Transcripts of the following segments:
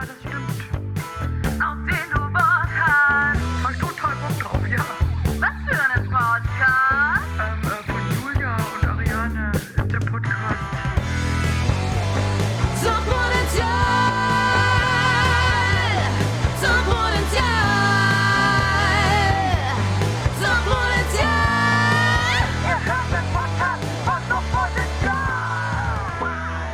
das stimmt. Auf den du Bock hast. Hab ich total Bock drauf, ja. Was für einen Podcast? Von Julia und Ariane, der Podcast. Suchtpotenzial, Suchtpotenzial, Suchtpotenzial. Ihr hört den Podcast von Suchtpotenzial.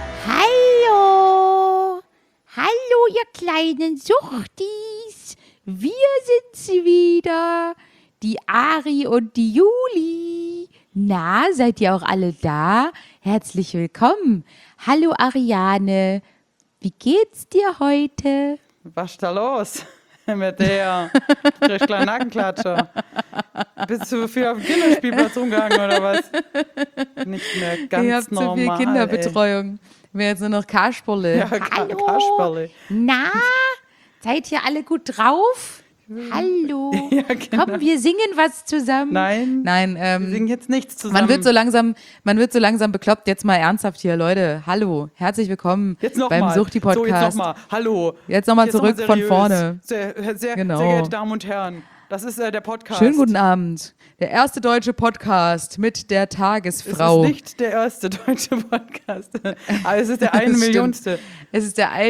Hallo, hallo ihr kleinen Suchtis, wir sind's wieder, die Ari und die Juli. Na, seid ihr auch alle da? Herzlich willkommen. Hallo Ariane, wie geht's dir heute? Was ist da los mit der kleinen Nackenklatscher? Bist du viel auf dem Kinderspielplatz umgegangen oder was? Nicht mehr ganz Ihr habt normal. so viel Kinderbetreuung. Wir jetzt nur noch Kasperle. Ja, Hallo, Kasperle. na, seid ihr alle gut drauf? Hallo, Ja, genau. komm, wir singen was zusammen. Nein, Nein, wir singen jetzt nichts zusammen. man wird so langsam bekloppt. Jetzt mal ernsthaft hier, Leute. Hallo, herzlich willkommen jetzt noch beim mal. Suchti-Podcast. So, jetzt nochmal. Hallo. Jetzt noch mal zurück noch mal von seriös. vorne. Sehr Genau. geehrte Damen und Herren, das ist der Podcast. Schönen guten Abend. Der erste deutsche Podcast mit der Tagesfrau. Es ist nicht der erste deutsche Podcast, aber es ist der eine Das stimmt. Millionste. Es ist der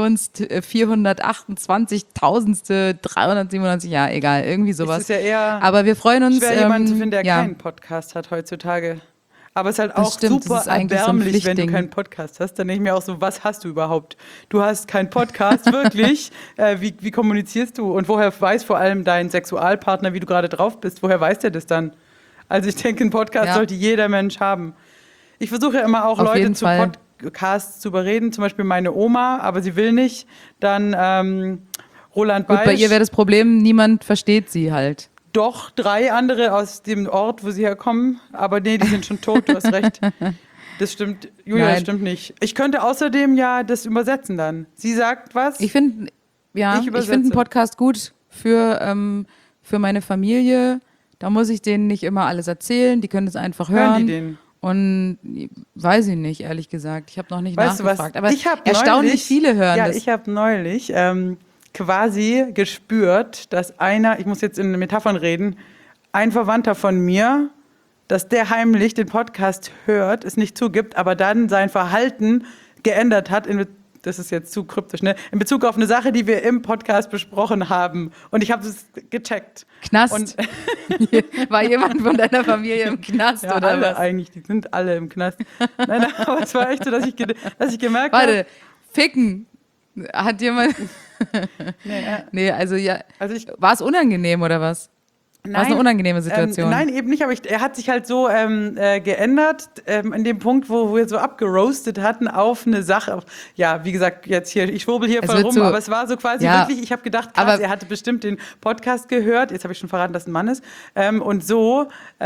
1.428.397, ja, egal, irgendwie sowas. Es ist ja eher Aber wir freuen uns. schwer, jemanden zu finden, der ja. keinen Podcast hat heutzutage. Aber es ist halt Das auch stimmt, super das ist eigentlich so ein erbärmlich, wenn du Pflichtding. keinen Podcast hast. Dann denke ich mir auch so, was hast du überhaupt? Du hast keinen Podcast, wirklich? Wie kommunizierst du? Und woher weiß vor allem dein Sexualpartner, wie du gerade drauf bist? Woher weiß der das dann? Also ich denke, einen Podcast Ja. sollte jeder Mensch haben. Ich versuche ja immer auch Auf Leute jeden zu Fall. Podcasts zu überreden, zum Beispiel meine Oma, aber sie will nicht. Dann Roland Gut, Beisch. bei ihr wäre das Problem, niemand versteht sie halt. Doch, 3 andere aus dem Ort, wo sie herkommen. Aber nee, die sind schon tot, du hast recht. Das stimmt. Julia, das Nein. stimmt nicht. Ich könnte außerdem ja das übersetzen dann. Sie sagt was. Ich finde Ich übersetze. einen Podcast gut für meine Familie. Da muss ich denen nicht immer alles erzählen. Die können es einfach hören. Hören die den? Und weiß ich nicht, ehrlich gesagt. Ich habe noch nicht Weißt du was? nachgefragt. Aber Ich hab erstaunlich neulich- viele hören Ja, das. ich habe neulich quasi gespürt, dass ich muss jetzt in Metaphern reden, ein Verwandter von mir, dass der heimlich den Podcast hört, es nicht zugibt, aber dann sein Verhalten geändert hat, das ist jetzt zu kryptisch, ne? In Bezug auf eine Sache, die wir im Podcast besprochen haben. Und ich habe es gecheckt. Knast. Und War jemand von deiner Familie im Knast ja, oder alle was? eigentlich, die sind alle im Knast. Nein, aber es war echt so, dass ich gemerkt Warte, habe. ficken. Hat jemand. Nee, Nee, also ja. also ich War es unangenehm oder was? War es eine unangenehme Situation? Nein, eben nicht, aber er hat sich halt so geändert, in dem Punkt, wo wir so abgeroastet hatten auf eine Sache. Ja, wie gesagt, jetzt hier, ich schwurbel hier Es voll wird rum, so- aber es war so quasi Ja, wirklich, ich habe gedacht, krass, aber- er hatte bestimmt den Podcast gehört, jetzt habe ich schon verraten, dass es ein Mann ist, und so,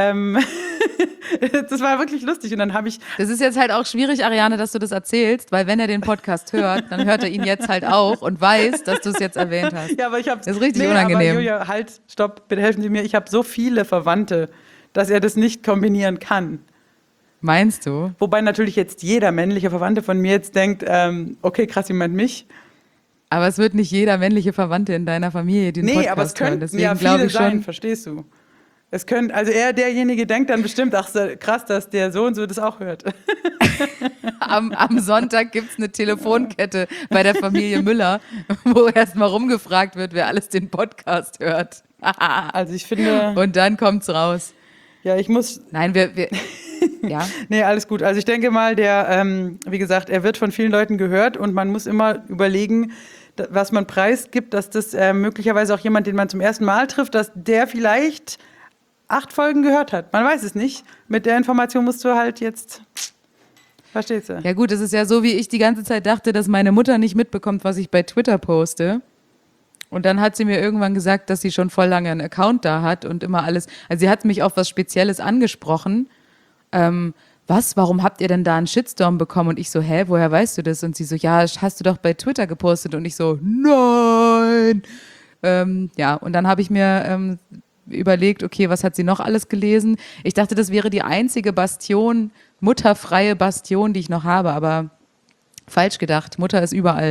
das war wirklich lustig und dann habe ich, Das ist jetzt halt auch schwierig, Ariane, dass du das erzählst, weil wenn er den Podcast hört, dann hört er ihn jetzt halt auch und weiß, dass du es jetzt erwähnt hast. ja, aber ich habe Das ist richtig unangenehm. Aber Julia, halt, stopp, bitte helfen Sie mir, ich habe so viele Verwandte, dass er das nicht kombinieren kann. Meinst du? Wobei natürlich jetzt jeder männliche Verwandte von mir jetzt denkt, okay, krass, ihr meint mich. Aber es wird nicht jeder männliche Verwandte in deiner Familie den Podcast Aber es hören. könnten Deswegen ja glaube viele ich sein, schon. verstehst du? Es könnte, also derjenige denkt dann bestimmt, ach so, krass, dass der so und so das auch hört. Am Sonntag gibt es eine Telefonkette bei der Familie Müller, wo erstmal rumgefragt wird, wer alles den Podcast hört. Also ich finde, Und dann kommt's raus. ja, ich muss, Nein, ja. nee, alles gut. Also ich denke mal, wie gesagt, er wird von vielen Leuten gehört und man muss immer überlegen, was man preisgibt, dass das möglicherweise auch jemand, den man zum ersten Mal trifft, dass der vielleicht 8 Folgen gehört hat. Man weiß es nicht. Mit der Information musst du halt jetzt, verstehst du? Ja gut, es ist ja so, wie ich die ganze Zeit dachte, dass meine Mutter nicht mitbekommt, was ich bei Twitter poste. Und dann hat sie mir irgendwann gesagt, dass sie schon voll lange einen Account da hat und immer alles. Also sie hat mich auf was Spezielles angesprochen. Warum habt ihr denn da einen Shitstorm bekommen? Und ich so, woher weißt du das? Und sie so, ja, hast du doch bei Twitter gepostet. Und ich so, nein. Ja, und dann habe ich mir überlegt, okay, was hat sie noch alles gelesen? Ich dachte, das wäre die einzige mutterfreie Bastion, die ich noch habe, aber falsch gedacht. Mutter ist überall.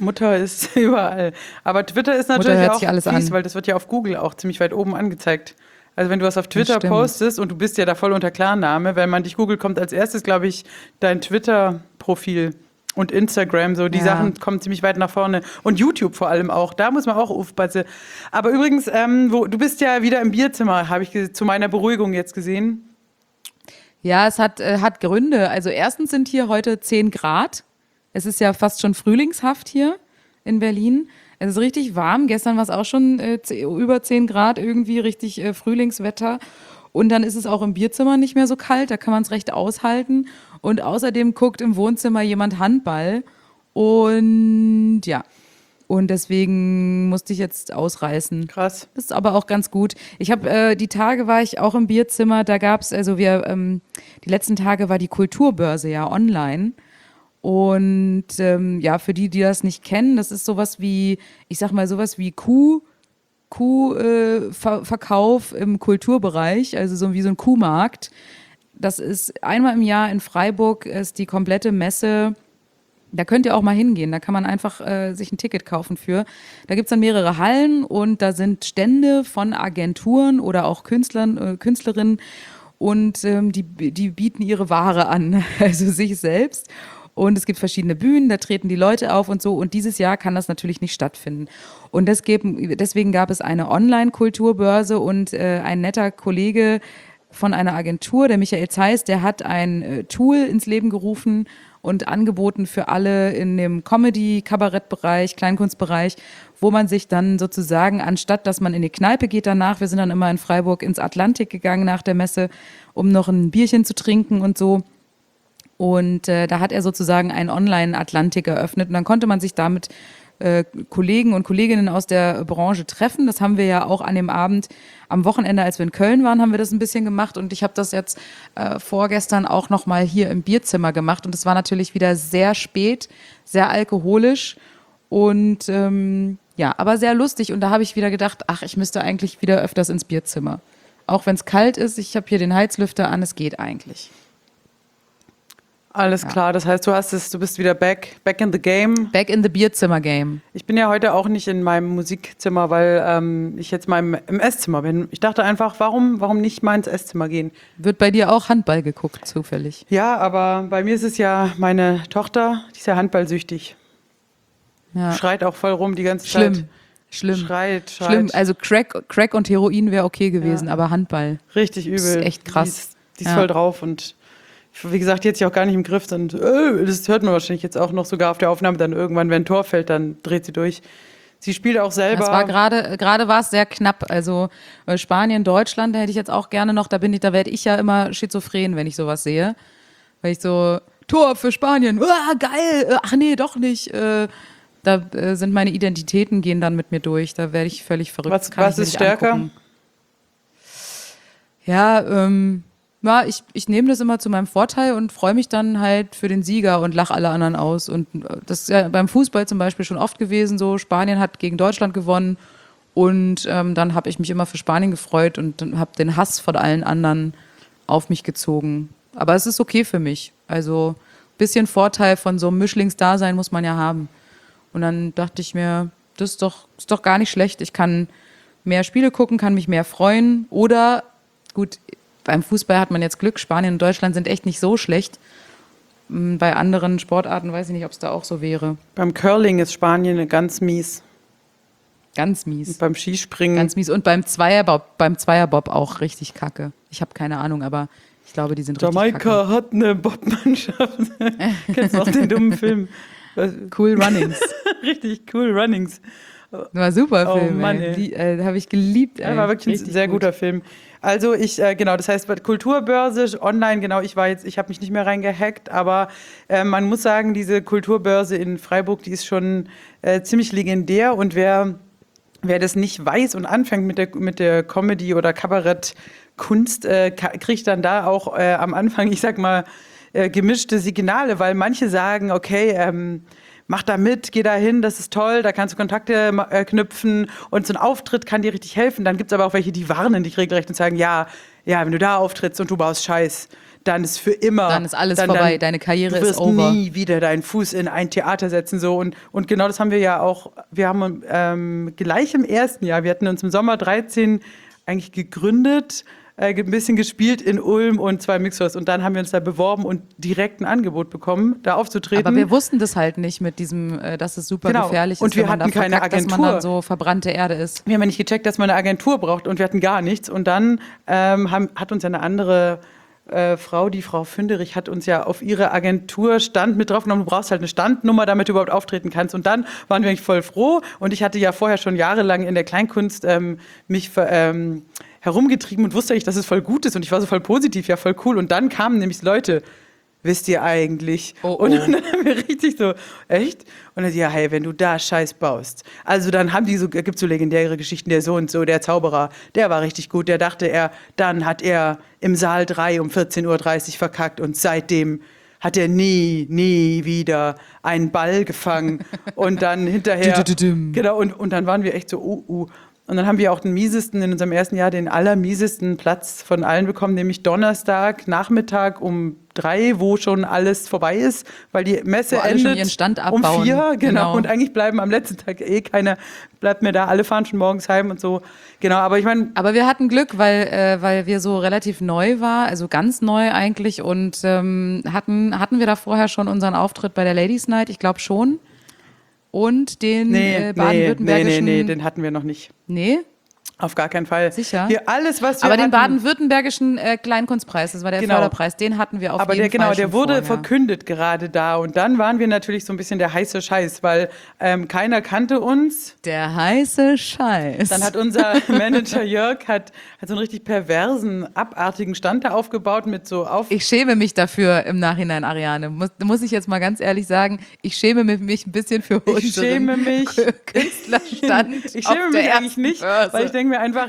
Mutter ist überall. Aber Twitter ist Mutter natürlich hört auch sich alles fies, an. weil das wird ja auf Google auch ziemlich weit oben angezeigt. Also wenn du was auf Twitter stimmt. postest und du bist ja da voll unter Klarname, wenn man dich googelt, kommt als erstes, glaube ich, dein Twitter-Profil und Instagram, so die Ja. Sachen kommen ziemlich weit nach vorne. Und YouTube vor allem auch, da muss man auch aufpassen. Aber übrigens, du bist ja wieder im Bierzimmer, habe ich zu meiner Beruhigung jetzt gesehen. Ja, es hat Gründe. Also erstens sind hier heute 10 Grad. Es ist ja fast schon frühlingshaft hier in Berlin. Es ist richtig warm. Gestern war es auch schon über 10 Grad, irgendwie richtig Frühlingswetter. Und dann ist es auch im Bierzimmer nicht mehr so kalt. Da kann man es recht aushalten. Und außerdem guckt im Wohnzimmer jemand Handball. Und ja, und deswegen musste ich jetzt ausreißen. Krass. Das ist aber auch ganz gut. Ich habe die Tage war ich auch im Bierzimmer. Da gab's also die letzten Tage war die Kulturbörse ja online. Und ja, für die das nicht kennen, das ist sowas wie, ich sag mal, sowas wie Verkauf im Kulturbereich, also so wie so ein Kuhmarkt. Das ist einmal im Jahr in Freiburg, ist die komplette Messe. Da könnt ihr auch mal hingehen, da kann man einfach sich ein Ticket kaufen für. Da gibt's dann mehrere Hallen und da sind Stände von Agenturen oder auch Künstlerinnen und die bieten ihre Ware an, also sich selbst. Und es gibt verschiedene Bühnen, da treten die Leute auf und so. Und dieses Jahr kann das natürlich nicht stattfinden. Und deswegen gab es eine Online-Kulturbörse und ein netter Kollege von einer Agentur, der Michael Zeiss, der hat ein Tool ins Leben gerufen und angeboten für alle in dem Comedy-Kabarettbereich, Kleinkunstbereich, wo man sich dann sozusagen, anstatt dass man in die Kneipe geht danach, wir sind dann immer in Freiburg ins Atlantik gegangen nach der Messe, um noch ein Bierchen zu trinken und so. Und da hat er sozusagen einen Online-Atlantik eröffnet und dann konnte man sich damit Kollegen und Kolleginnen aus der Branche treffen. Das haben wir ja auch an dem Abend am Wochenende, als wir in Köln waren, haben wir das ein bisschen gemacht und ich habe das jetzt vorgestern auch noch mal hier im Bierzimmer gemacht und es war natürlich wieder sehr spät, sehr alkoholisch und ja, aber sehr lustig und da habe ich wieder gedacht, ach, ich müsste eigentlich wieder öfters ins Bierzimmer. Auch wenn es kalt ist, ich habe hier den Heizlüfter an, es geht eigentlich. Alles klar, das heißt, du bist wieder back in the game. Back in the Bierzimmer-Game. Ich bin ja heute auch nicht in meinem Musikzimmer, weil ich jetzt mal im Esszimmer bin. Ich dachte einfach, warum nicht mal ins Esszimmer gehen? Wird bei dir auch Handball geguckt, zufällig? Ja, aber bei mir ist es ja meine Tochter, die ist ja handballsüchtig. Ja. Schreit auch voll rum die ganze Zeit. Schlimm. Schreit. Schlimm. Also Crack und Heroin wäre okay gewesen, aber Handball. Richtig übel. Das ist echt krass. Die ist voll drauf und wie gesagt, jetzt ja auch gar nicht im Griff. Und das hört man wahrscheinlich jetzt auch noch sogar auf der Aufnahme. Dann irgendwann, wenn ein Tor fällt, dann dreht sie durch. Sie spielt auch selber. Das war gerade war es sehr knapp. Also Spanien, Deutschland, da hätte ich jetzt auch gerne noch. Da werde ich ja immer schizophren, wenn ich sowas sehe. Weil ich so, Tor für Spanien, geil, ach nee, doch nicht. Da sind meine Identitäten gehen dann mit mir durch. Da werde ich völlig verrückt. Was ist stärker? Angucken. Ja, ja, ich nehme das immer zu meinem Vorteil und freue mich dann halt für den Sieger und lache alle anderen aus. Und das ist ja beim Fußball zum Beispiel schon oft gewesen so. Spanien hat gegen Deutschland gewonnen und dann habe ich mich immer für Spanien gefreut und habe den Hass von allen anderen auf mich gezogen. Aber es ist okay für mich. Also ein bisschen Vorteil von so einem Mischlingsdasein muss man ja haben. Und dann dachte ich mir, das ist doch gar nicht schlecht. Ich kann mehr Spiele gucken, kann mich mehr freuen. Oder, gut, beim Fußball hat man jetzt Glück. Spanien und Deutschland sind echt nicht so schlecht. Bei anderen Sportarten weiß ich nicht, ob es da auch so wäre. Beim Curling ist Spanien ganz mies. Ganz mies. Und beim Skispringen. Ganz mies. Und beim Zweierbob auch richtig kacke. Ich habe keine Ahnung, aber ich glaube, die sind richtig kacke. Jamaika hat eine Bobmannschaft. Kennst du auch den dummen Film? Cool Runnings. Richtig cool Runnings. War super Film. Mann, ey. Die habe ich geliebt. Ja, war wirklich ein sehr guter Film. Also genau, das heißt Kulturbörse online, genau, ich habe mich nicht mehr reingehackt, aber man muss sagen, diese Kulturbörse in Freiburg, die ist schon ziemlich legendär und wer das nicht weiß und anfängt mit der Comedy oder Kabarettkunst, kriegt dann da auch am Anfang, ich sag mal, gemischte Signale, weil manche sagen, okay, mach da mit, geh da hin, das ist toll, da kannst du Kontakte knüpfen und so ein Auftritt kann dir richtig helfen. Dann gibt es aber auch welche, die warnen dich regelrecht und sagen, ja, wenn du da auftrittst und du baust Scheiß, dann ist für immer. Dann ist alles vorbei, deine Karriere ist over. Du wirst nie wieder deinen Fuß in ein Theater setzen. So. Und genau das haben wir ja auch, wir haben gleich im ersten Jahr, wir hatten uns im Sommer 13 eigentlich gegründet, ein bisschen gespielt in Ulm und 2 Mixers und dann haben wir uns da beworben und direkt ein Angebot bekommen, da aufzutreten. Aber wir wussten das halt nicht mit diesem, dass es super gefährlich ist, und wir wenn man hatten da keine verkackt, dass Agentur. man dann so verbrannte Erde ist. Wir haben ja nicht gecheckt, dass man eine Agentur braucht und wir hatten gar nichts und dann hat uns eine andere Frau, die Frau Fünderich, hat uns ja auf ihre Agenturstand mit draufgenommen. Du brauchst halt eine Standnummer, damit du überhaupt auftreten kannst. Und dann waren wir eigentlich voll froh. Und ich hatte ja vorher schon jahrelang in der Kleinkunst mich herumgetrieben und wusste eigentlich, dass es voll gut ist. Und ich war so voll positiv, ja voll cool. Und dann kamen nämlich Leute, wisst ihr eigentlich? Oh. Und dann haben wir richtig so, echt? Und dann, ja, hey, wenn du da Scheiß baust. Also dann haben die so, gibt so legendäre Geschichten, der so und so, der Zauberer, der war richtig gut. Der dachte dann hat er im Saal 3 um 14:30 Uhr verkackt und seitdem hat er nie wieder einen Ball gefangen. Und dann hinterher, genau, und dann waren wir echt so, Und dann haben wir auch in unserem ersten Jahr den allermiesesten Platz von allen bekommen, nämlich Donnerstag, Nachmittag um 3, wo schon alles vorbei ist, weil die Messe Wo alle endet schon ihren Stand um abbauen. 4, Genau. Und eigentlich bleiben am letzten Tag keiner, bleibt mehr da, alle fahren schon morgens heim und so. Genau, aber ich meine... Aber wir hatten Glück, weil wir so relativ neu waren, also ganz neu eigentlich und hatten wir da vorher schon unseren Auftritt bei der Ladies Night? Ich glaube schon. Und den baden-württembergischen... Nee, den hatten wir noch nicht. Nee? Auf gar keinen Fall. Sicher? Alles, was wir Aber den hatten, baden-württembergischen Kleinkunstpreis, das war der Genau. Förderpreis, den hatten wir auf aber jeden Fall schon der wurde vorher. verkündet gerade da. Und dann waren wir natürlich so ein bisschen der heiße Scheiß, weil keiner kannte uns. Der heiße Scheiß. Dann hat unser Manager Jörg hat so einen richtig perversen, abartigen Stand da aufgebaut mit so Ich schäme mich dafür im Nachhinein, Ariane. Muss ich jetzt mal ganz ehrlich sagen, ich schäme mich ein bisschen für unseren Künstlerstand. Ich schäme mich eigentlich nicht, weil ich denke mir einfach,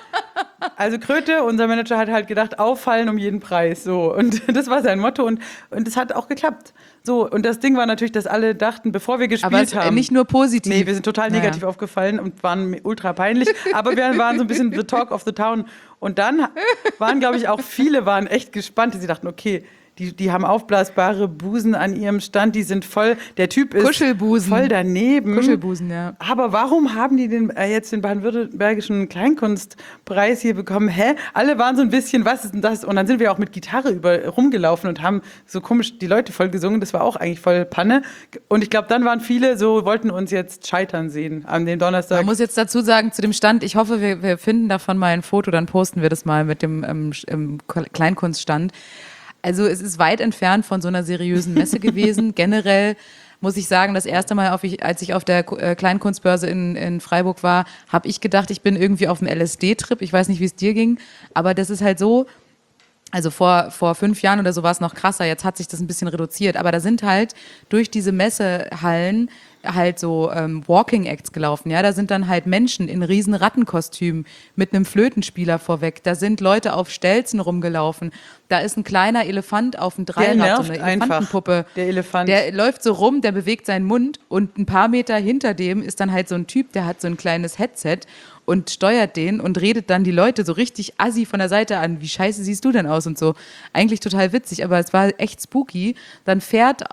also Kröte, unser Manager, hat halt gedacht, auffallen um jeden Preis. So. Und das war sein Motto und es hat auch geklappt. So, und das Ding war natürlich, dass alle dachten, bevor wir gespielt haben. Nicht nur positiv. Nee, wir sind total negativ aufgefallen und waren ultra peinlich. Aber wir waren so ein bisschen the talk of the town. Und dann waren, glaube ich, auch viele waren echt gespannt. Sie dachten, okay, die haben aufblasbare Busen an ihrem Stand, die sind voll, der Typ ist Kuschelbusen. voll daneben. Kuschelbusen, ja. Aber warum haben die jetzt den baden-württembergischen Kleinkunstpreis hier bekommen? Alle waren so ein bisschen, was ist denn das? Und dann sind wir auch mit Gitarre rumgelaufen und haben so komisch die Leute voll gesungen. Das war auch eigentlich voll Panne. Und ich glaube, dann waren viele so, wollten uns jetzt scheitern sehen an dem Donnerstag. Man muss jetzt dazu sagen, zu dem Stand, ich hoffe, wir finden davon mal ein Foto, dann posten wir das mal mit dem Kleinkunststand. Also es ist weit entfernt von so einer seriösen Messe gewesen. Generell muss ich sagen, das erste Mal, als ich auf der Kleinkunstbörse in Freiburg war, habe ich gedacht, ich bin irgendwie auf einem LSD-Trip. Ich weiß nicht, wie es dir ging, aber das ist halt so, also vor 5 Jahren oder so war es noch krasser, jetzt hat sich das ein bisschen reduziert, aber da sind halt durch diese Messehallen halt so Walking Acts gelaufen, ja, da sind dann halt Menschen in riesen Rattenkostümen mit einem Flötenspieler vorweg, da sind Leute auf Stelzen rumgelaufen, da ist ein kleiner Elefant auf dem Dreirad, so eine Elefantenpuppe. Der Elefant. Der läuft so rum, der bewegt seinen Mund und ein paar Meter hinter dem ist dann halt so ein Typ, der hat so ein kleines Headset und steuert den und redet dann die Leute so richtig assi von der Seite an. Wie scheiße siehst du denn aus und so. Eigentlich total witzig, aber es war echt spooky. Dann fährt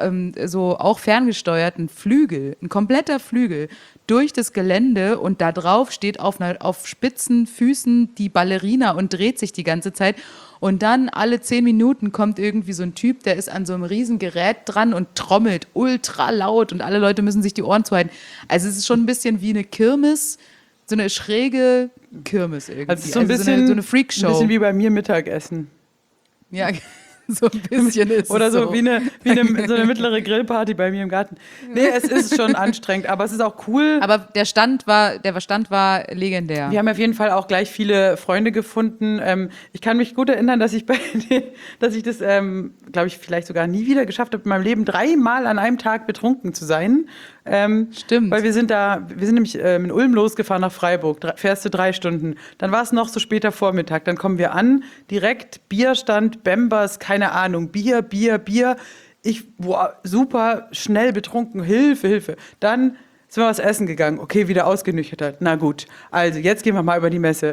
so auch ferngesteuert ein kompletter Flügel durch das Gelände und da drauf steht auf spitzen Füßen die Ballerina und dreht sich die ganze Zeit. Und dann alle 10 Minuten kommt irgendwie so ein Typ, der ist an so einem riesen Gerät dran und trommelt ultra laut und alle Leute müssen sich die Ohren zuhalten. Also es ist schon ein bisschen wie eine Kirmes, so eine schräge Kirmes irgendwie. Also so ein bisschen so eine Freakshow. Ein bisschen wie bei mir Mittagessen. Ja, so ein bisschen ist Oder es so wie eine so eine mittlere Grillparty bei mir im Garten. Nee, es ist schon anstrengend, aber es ist auch cool. Aber der Stand war legendär. Wir haben auf jeden Fall auch gleich viele Freunde gefunden. Ich kann mich gut erinnern, dass ich das, glaube ich, vielleicht sogar nie wieder geschafft habe, in meinem Leben 3-mal an einem Tag betrunken zu sein. Stimmt. Weil wir sind nämlich in Ulm losgefahren nach Freiburg, fährst du 3 Stunden. Dann war es noch so später Vormittag. Dann kommen wir an, direkt Bierstand, Bembers, keine Ahnung, Bier. Super schnell betrunken, Hilfe. Dann sind wir was essen gegangen. Okay, wieder ausgenüchtert. Na gut, also jetzt gehen wir mal über die Messe.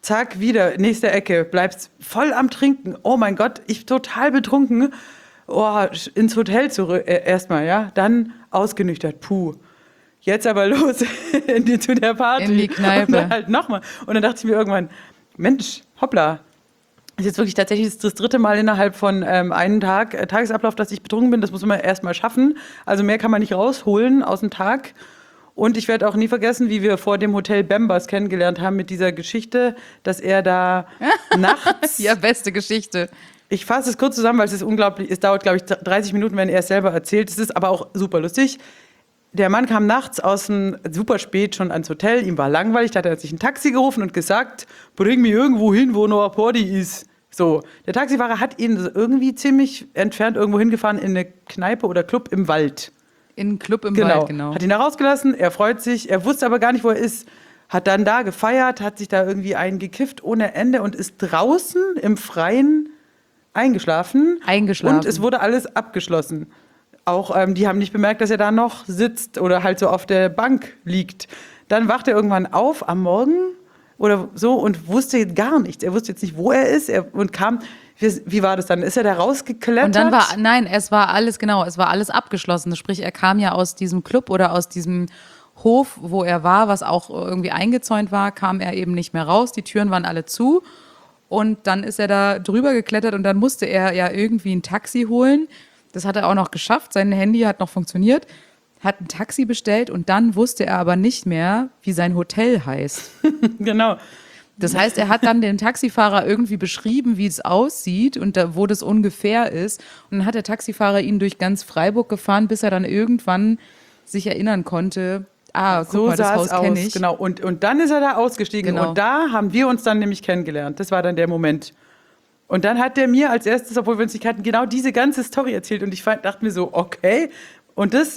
Zack, wieder, nächste Ecke, bleibst voll am Trinken. Oh mein Gott, ich total betrunken. Oh, ins Hotel zurück, erstmal, ja. Dann ausgenüchtert, puh. Jetzt aber los zu der Party. In die Kneipe. Und dann halt nochmal. Und dann dachte ich mir irgendwann, Mensch, hoppla. Das ist jetzt wirklich tatsächlich das 3. Mal innerhalb von einem Tag, Tagesablauf, dass ich betrunken bin. Das muss man erstmal schaffen. Also mehr kann man nicht rausholen aus dem Tag. Und ich werde auch nie vergessen, wie wir vor dem Hotel Bembers kennengelernt haben mit dieser Geschichte, dass er da nachts... Ja, beste Geschichte. Ich fasse es kurz zusammen, weil es ist unglaublich, es dauert, glaube ich, 30 Minuten, wenn er es selber erzählt. Es ist aber auch super lustig. Der Mann kam nachts super spät schon ans Hotel, ihm war langweilig, da hat er sich ein Taxi gerufen und gesagt, bring mich irgendwo hin, wo noch ein Party ist. So, der Taxifahrer hat ihn irgendwie ziemlich entfernt irgendwo hingefahren in eine Kneipe oder Club im Wald. In einen Club im Wald, genau. Hat ihn da rausgelassen, er freut sich, er wusste aber gar nicht, wo er ist. Hat dann da gefeiert, hat sich da irgendwie eingekifft ohne Ende und ist draußen im Freien eingeschlafen. Und es wurde alles abgeschlossen. Auch die haben nicht bemerkt, dass er da noch sitzt oder halt so auf der Bank liegt. Dann wacht er irgendwann auf am Morgen oder so und wusste gar nichts. Er wusste jetzt nicht, wo er ist und kam. Wie war das dann? Ist er da rausgeklettert? Und dann es war alles abgeschlossen. Sprich, er kam ja aus diesem Club oder aus diesem Hof, wo er war, was auch irgendwie eingezäunt war, kam er eben nicht mehr raus. Die Türen waren alle zu. Und dann ist er da drüber geklettert und dann musste er ja irgendwie ein Taxi holen. Das hat er auch noch geschafft. Sein Handy hat noch funktioniert. Hat ein Taxi bestellt und dann wusste er aber nicht mehr, wie sein Hotel heißt. Genau. Das heißt, er hat dann dem Taxifahrer irgendwie beschrieben, wie es aussieht und wo das ungefähr ist. Und dann hat der Taxifahrer ihn durch ganz Freiburg gefahren, bis er dann irgendwann sich erinnern konnte, guck so mal, das Haus kenne ich. Genau. Und dann ist er da ausgestiegen Genau. und da haben wir uns dann nämlich kennengelernt. Das war dann der Moment. Und dann hat der mir als erstes, obwohl wir uns nicht kannten, genau diese ganze Story erzählt. Und ich dachte mir so, okay. Und das,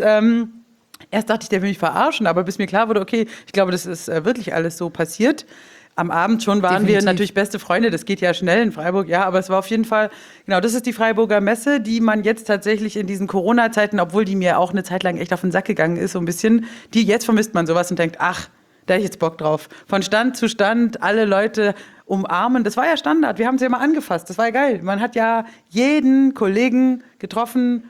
erst dachte ich, der will mich verarschen, aber bis mir klar wurde, okay, ich glaube, das ist wirklich alles so passiert. Am Abend schon waren wir natürlich beste Freunde, das geht ja schnell in Freiburg, ja, aber es war auf jeden Fall, genau, das ist die Freiburger Messe, die man jetzt tatsächlich in diesen Corona-Zeiten, obwohl die mir auch eine Zeit lang echt auf den Sack gegangen ist, so ein bisschen, jetzt vermisst man sowas und denkt, ach, da hätte ich jetzt Bock drauf. Von Stand zu Stand, alle Leute umarmen, das war ja Standard, wir haben sie ja mal angefasst, das war ja geil. Man hat ja jeden Kollegen getroffen,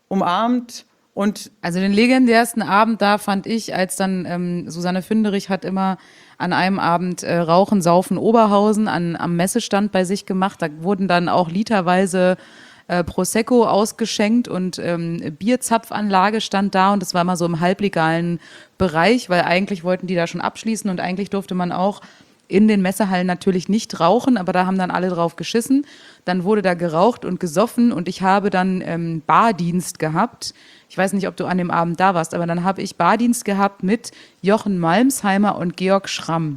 umarmt und... Also den legendärsten Abend da fand ich, als dann Susanne Fünderich hat immer an einem Abend Rauchen, Saufen, Oberhausen am Messestand bei sich gemacht. Da wurden dann auch literweise Prosecco ausgeschenkt und Bierzapfanlage stand da und das war immer so im halblegalen Bereich, weil eigentlich wollten die da schon abschließen und eigentlich durfte man auch in den Messehallen natürlich nicht rauchen, aber da haben dann alle drauf geschissen. Dann wurde da geraucht und gesoffen und ich habe dann Bardienst gehabt. Ich weiß nicht, ob du an dem Abend da warst, aber dann habe ich Bardienst gehabt mit Jochen Malmsheimer und Georg Schramm.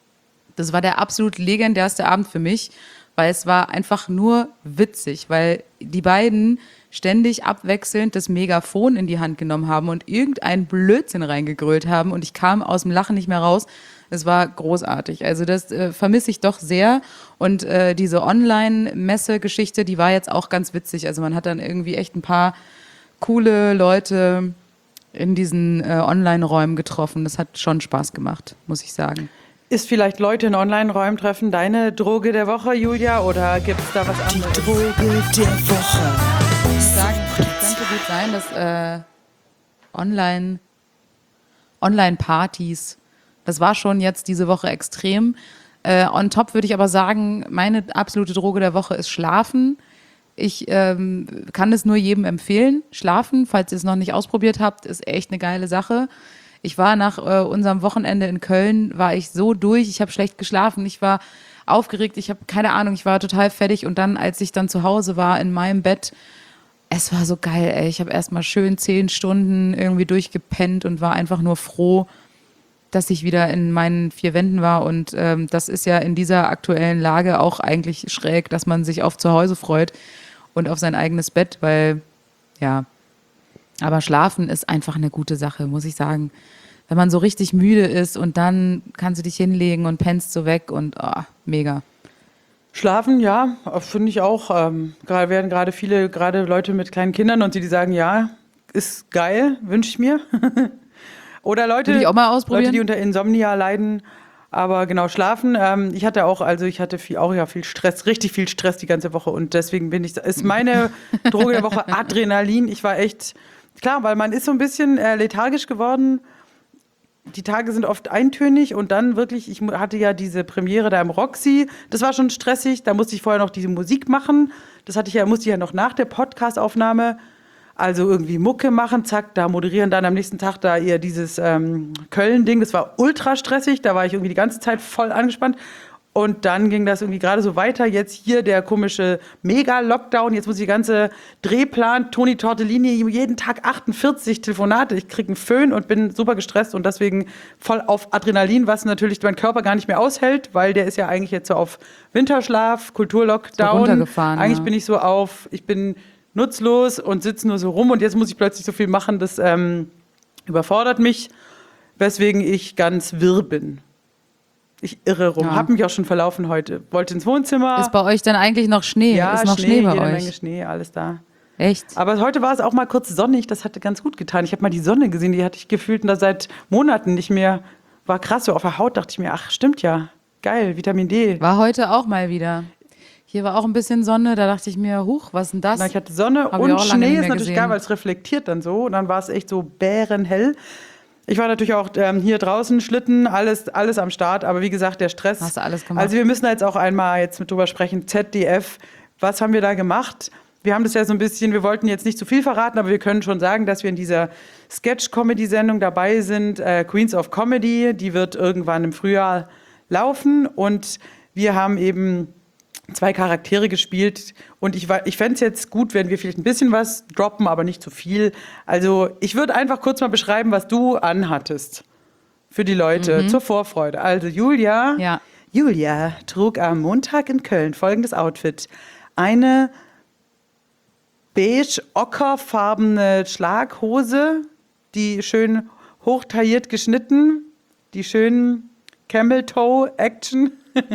Das war der absolut legendärste Abend für mich, weil es war einfach nur witzig, weil die beiden ständig abwechselnd das Megafon in die Hand genommen haben und irgendeinen Blödsinn reingegrölt haben und ich kam aus dem Lachen nicht mehr raus. Es war großartig. Also das vermisse ich doch sehr. Und diese Online-Messe-Geschichte, die war jetzt auch ganz witzig. Also man hat dann irgendwie echt ein paar coole Leute in diesen Online-Räumen getroffen. Das hat schon Spaß gemacht, muss ich sagen. Ist vielleicht Leute in Online-Räumen treffen deine Droge der Woche, Julia, oder gibt es da was anderes? Die Droge der Woche. Ich muss sagen, es könnte gut sein, dass Online-Partys, das war schon jetzt diese Woche extrem. On top würde ich aber sagen, meine absolute Droge der Woche ist Schlafen. Ich kann es nur jedem empfehlen. Schlafen, falls ihr es noch nicht ausprobiert habt, ist echt eine geile Sache. Ich war nach unserem Wochenende in Köln, war ich so durch, ich habe schlecht geschlafen, ich war aufgeregt, ich habe keine Ahnung, ich war total fertig und dann, als ich dann zu Hause war in meinem Bett, es war so geil, ey. Ich habe erstmal schön 10 Stunden irgendwie durchgepennt und war einfach nur froh, dass ich wieder in meinen 4 Wänden war und das ist ja in dieser aktuellen Lage auch eigentlich schräg, dass man sich auf zu Hause freut und auf sein eigenes Bett, weil, ja, aber Schlafen ist einfach eine gute Sache, muss ich sagen. Wenn man so richtig müde ist und dann kannst du dich hinlegen und pennst so weg und mega. Schlafen, ja, finde ich auch. Werden gerade viele, gerade Leute mit kleinen Kindern und die sagen, ja, ist geil, wünsche ich mir. Oder Leute, Will ich auch mal ausprobieren? Leute, die unter Insomnia leiden, Aber genau, schlafen. Ich hatte viel Stress, richtig viel Stress die ganze Woche. Und deswegen ist meine Droge der Woche Adrenalin. Ich war echt, klar, weil man ist so ein bisschen lethargisch geworden. Die Tage sind oft eintönig und dann wirklich, ich hatte ja diese Premiere da im Roxy, das war schon stressig, da musste ich vorher noch diese Musik machen, musste ich ja noch nach der Podcast-Aufnahme, also irgendwie Mucke machen, zack, da moderieren, dann am nächsten Tag da ihr dieses Köln-Ding, das war ultra stressig, da war ich irgendwie die ganze Zeit voll angespannt. Und dann ging das irgendwie gerade so weiter. Jetzt hier der komische Mega-Lockdown. Jetzt muss ich die ganze Drehplan, Toni Tortellini, jeden Tag 48 Telefonate. Ich kriege einen Föhn und bin super gestresst und deswegen voll auf Adrenalin, was natürlich mein Körper gar nicht mehr aushält, weil der ist ja eigentlich jetzt so auf Winterschlaf, Kulturlockdown. So runtergefahren, eigentlich ja. bin ich ich bin nutzlos und sitze nur so rum und jetzt muss ich plötzlich so viel machen, das überfordert mich, weswegen ich ganz wirr bin. Ich irre rum. Ja. Hab mich auch schon verlaufen heute. Wollte ins Wohnzimmer. Ist bei euch denn eigentlich noch Schnee? Ja, ist noch Schnee bei jede euch? Menge Schnee, alles da. Echt? Aber heute war es auch mal kurz sonnig. Das hatte ganz gut getan. Ich habe mal die Sonne gesehen. Die hatte ich gefühlt seit Monaten nicht mehr. War krass. So auf der Haut dachte ich mir, ach, stimmt ja. Geil, Vitamin D. War heute auch mal wieder. Hier war auch ein bisschen Sonne. Da dachte ich mir, huch, was ist denn das? Na, ich hatte Sonne Hab ich und auch lange Schnee. nicht Ist mehr natürlich gesehen. geil, weil es reflektiert dann so. Und dann war es echt so bärenhell. Ich war natürlich auch hier draußen, Schlitten, alles am Start. Aber wie gesagt, der Stress. Hast du alles gemacht? Also wir müssen da jetzt auch einmal mit drüber sprechen. ZDF, was haben wir da gemacht? Wir haben das ja so ein bisschen, wir wollten jetzt nicht zu viel verraten, aber wir können schon sagen, dass wir in dieser Sketch-Comedy-Sendung dabei sind. Queens of Comedy, die wird irgendwann im Frühjahr laufen. Und wir haben eben 2 Charaktere gespielt und ich fände es jetzt gut, wenn wir vielleicht ein bisschen was droppen, aber nicht zu viel. Also ich würde einfach kurz mal beschreiben, was du anhattest für die Leute zur Vorfreude. Also Julia trug am Montag in Köln folgendes Outfit. Eine beige-ockerfarbene Schlaghose, die schön hochtailliert geschnitten, die schönen Camel-Toe-Action.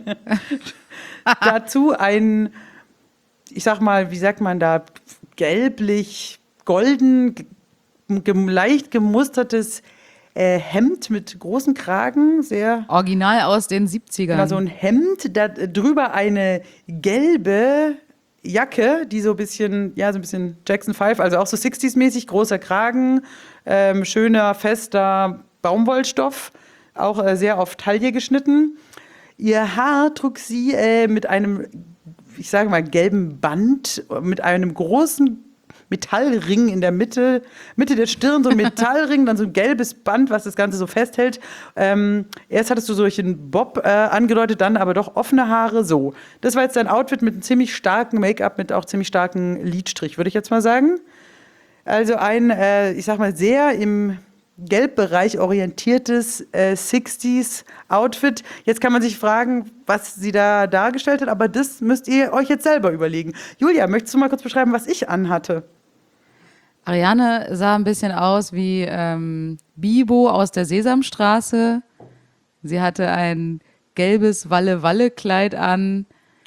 Dazu ein, ich sag mal, wie sagt man da, gelblich-golden, leicht gemustertes Hemd mit großen Kragen, sehr Original aus den 70ern. genau, so ein Hemd, da drüber eine gelbe Jacke, die so ein bisschen Jackson 5, also auch so 60s-mäßig, großer Kragen, schöner, fester Baumwollstoff, auch sehr auf Taille geschnitten. Ihr Haar trug sie mit einem, ich sage mal, gelben Band, mit einem großen Metallring in der Mitte der Stirn, so ein Metallring, dann so ein gelbes Band, was das Ganze so festhält. Erst hattest du solchen Bob angedeutet, dann aber doch offene Haare, so. Das war jetzt dein Outfit mit einem ziemlich starken Make-up, mit auch ziemlich starken Lidstrich, würde ich jetzt mal sagen. Also ein, ich sag mal, sehr im Gelbbereich orientiertes 60s-Outfit. Jetzt kann man sich fragen, was sie da dargestellt hat, aber das müsst ihr euch jetzt selber überlegen. Julia, möchtest du mal kurz beschreiben, was ich anhatte? Ariane sah ein bisschen aus wie Bibo aus der Sesamstraße. Sie hatte ein gelbes Walle-Walle-Kleid an,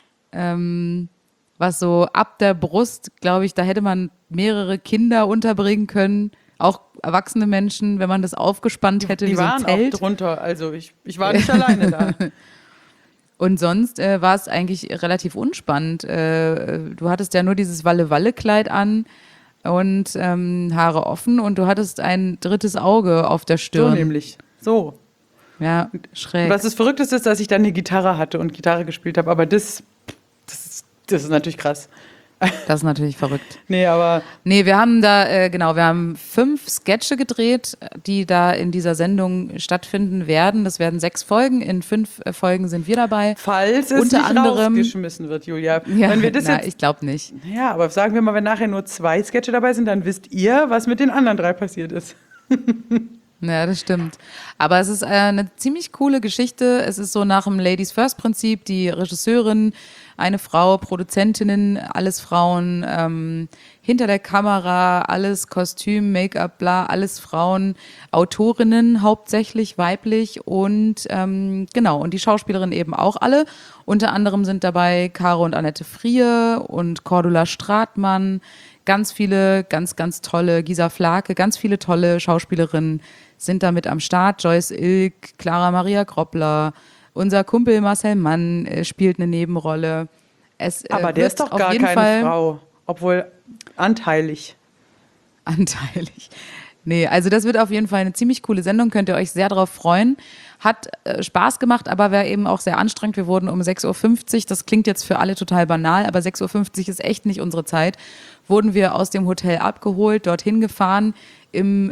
was so ab der Brust, glaube ich, da hätte man mehrere Kinder unterbringen können. Auch erwachsene Menschen, wenn man das aufgespannt hätte, Die wie so ein waren Zelt. auch drunter, also ich war nicht alleine da. Und sonst war es eigentlich relativ unspannend. Du hattest ja nur dieses Walle-Walle-Kleid an und Haare offen und du hattest ein drittes Auge auf der So Stirn. nämlich. So. Ja, schräg. Was das Verrückteste ist, dass ich dann eine Gitarre hatte und Gitarre gespielt habe, aber das ist natürlich krass. Das ist natürlich verrückt. Nee, aber Nee, wir haben da, wir haben 5 Sketche gedreht, die da in dieser Sendung stattfinden werden. Das werden 6 Folgen. In 5 Folgen sind wir dabei. falls es Unter nicht anderem- rausgeschmissen wird, Julia. Ja, Wenn wir das jetzt, ich glaube nicht. ja, aber sagen wir mal, wenn nachher nur 2 Sketche dabei sind, dann wisst ihr, was mit den anderen 3 passiert ist. Ja, das stimmt. Aber es ist eine ziemlich coole Geschichte. Es ist so nach dem Ladies First Prinzip. Die Regisseurin, eine Frau, Produzentinnen, alles Frauen, hinter der Kamera, alles Kostüm, Make-up, bla, alles Frauen, Autorinnen hauptsächlich weiblich und genau, und die Schauspielerinnen eben auch alle. Unter anderem sind dabei Caro und Annette Frier und Cordula Stratmann, ganz viele, ganz, ganz tolle, Gisa Flake, ganz viele tolle Schauspielerinnen sind damit am Start. Joyce Ilk, Clara Maria Groppler, Unser Kumpel Marcel Mann spielt eine Nebenrolle. Aber der ist doch gar keine Frau, obwohl anteilig. Anteilig. Nee, also das wird auf jeden Fall eine ziemlich coole Sendung, könnt ihr euch sehr drauf freuen. Hat Spaß gemacht, aber war eben auch sehr anstrengend. Wir wurden um 6:50 Uhr, das klingt jetzt für alle total banal, aber 6:50 Uhr ist echt nicht unsere Zeit, wurden wir aus dem Hotel abgeholt, dorthin gefahren. Im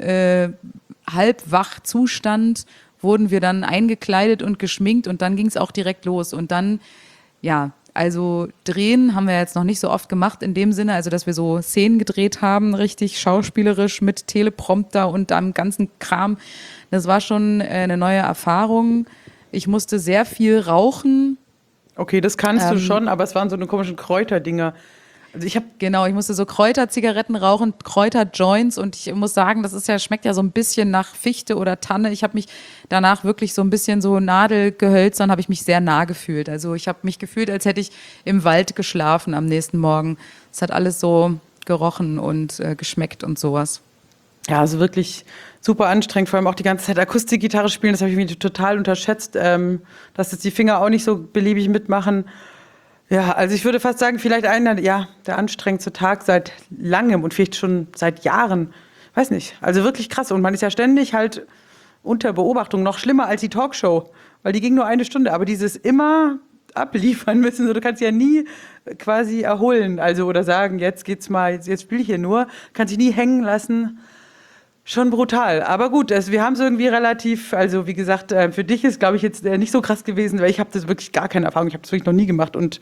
Halbwachzustand wurden wir dann eingekleidet und geschminkt und dann ging es auch direkt los. Und dann, ja, also drehen haben wir jetzt noch nicht so oft gemacht in dem Sinne, also dass wir so Szenen gedreht haben, richtig schauspielerisch mit Teleprompter und einem ganzen Kram. Das war schon eine neue Erfahrung. Ich musste sehr viel rauchen. Okay, das kannst du schon, aber es waren so eine komischen Kräuterdinger. Also ich musste so Kräuterzigaretten rauchen, Kräuterjoints und ich muss sagen, schmeckt ja so ein bisschen nach Fichte oder Tanne. Ich habe mich danach wirklich so ein bisschen so Nadelgehölzern, habe ich mich sehr nah gefühlt. Also ich habe mich gefühlt, als hätte ich im Wald geschlafen am nächsten Morgen. Es hat alles so gerochen und geschmeckt und sowas. Ja, also wirklich super anstrengend, vor allem auch die ganze Zeit Akustikgitarre spielen, das habe ich mir total unterschätzt, dass jetzt die Finger auch nicht so beliebig mitmachen. Ja, also ich würde fast sagen, vielleicht der anstrengendste Tag seit langem und vielleicht schon seit Jahren. Weiß nicht, also wirklich krass. Und man ist ja ständig halt unter Beobachtung, noch schlimmer als die Talkshow, weil die ging nur 1 Stunde. Aber dieses immer abliefern müssen, so, du kannst ja nie quasi erholen, also oder sagen, jetzt geht's mal, jetzt spiele ich hier nur, kannst dich nie hängen lassen. Schon brutal. Aber gut, wir haben es irgendwie relativ, also wie gesagt, für dich ist, glaube ich, jetzt nicht so krass gewesen, weil ich habe das wirklich gar keine Erfahrung. Ich habe das wirklich noch nie gemacht und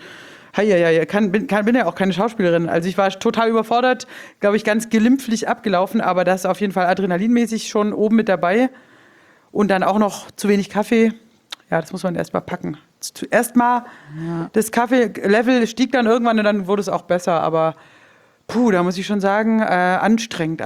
bin ja auch keine Schauspielerin. Also ich war total überfordert, glaube ich, ganz glimpflich abgelaufen, aber das ist auf jeden Fall adrenalinmäßig schon oben mit dabei. Und dann auch noch zu wenig Kaffee. Ja, das muss man erst mal packen. Zuerst mal, das Kaffee-Level stieg dann irgendwann und dann wurde es auch besser. Aber da muss ich schon sagen, anstrengend.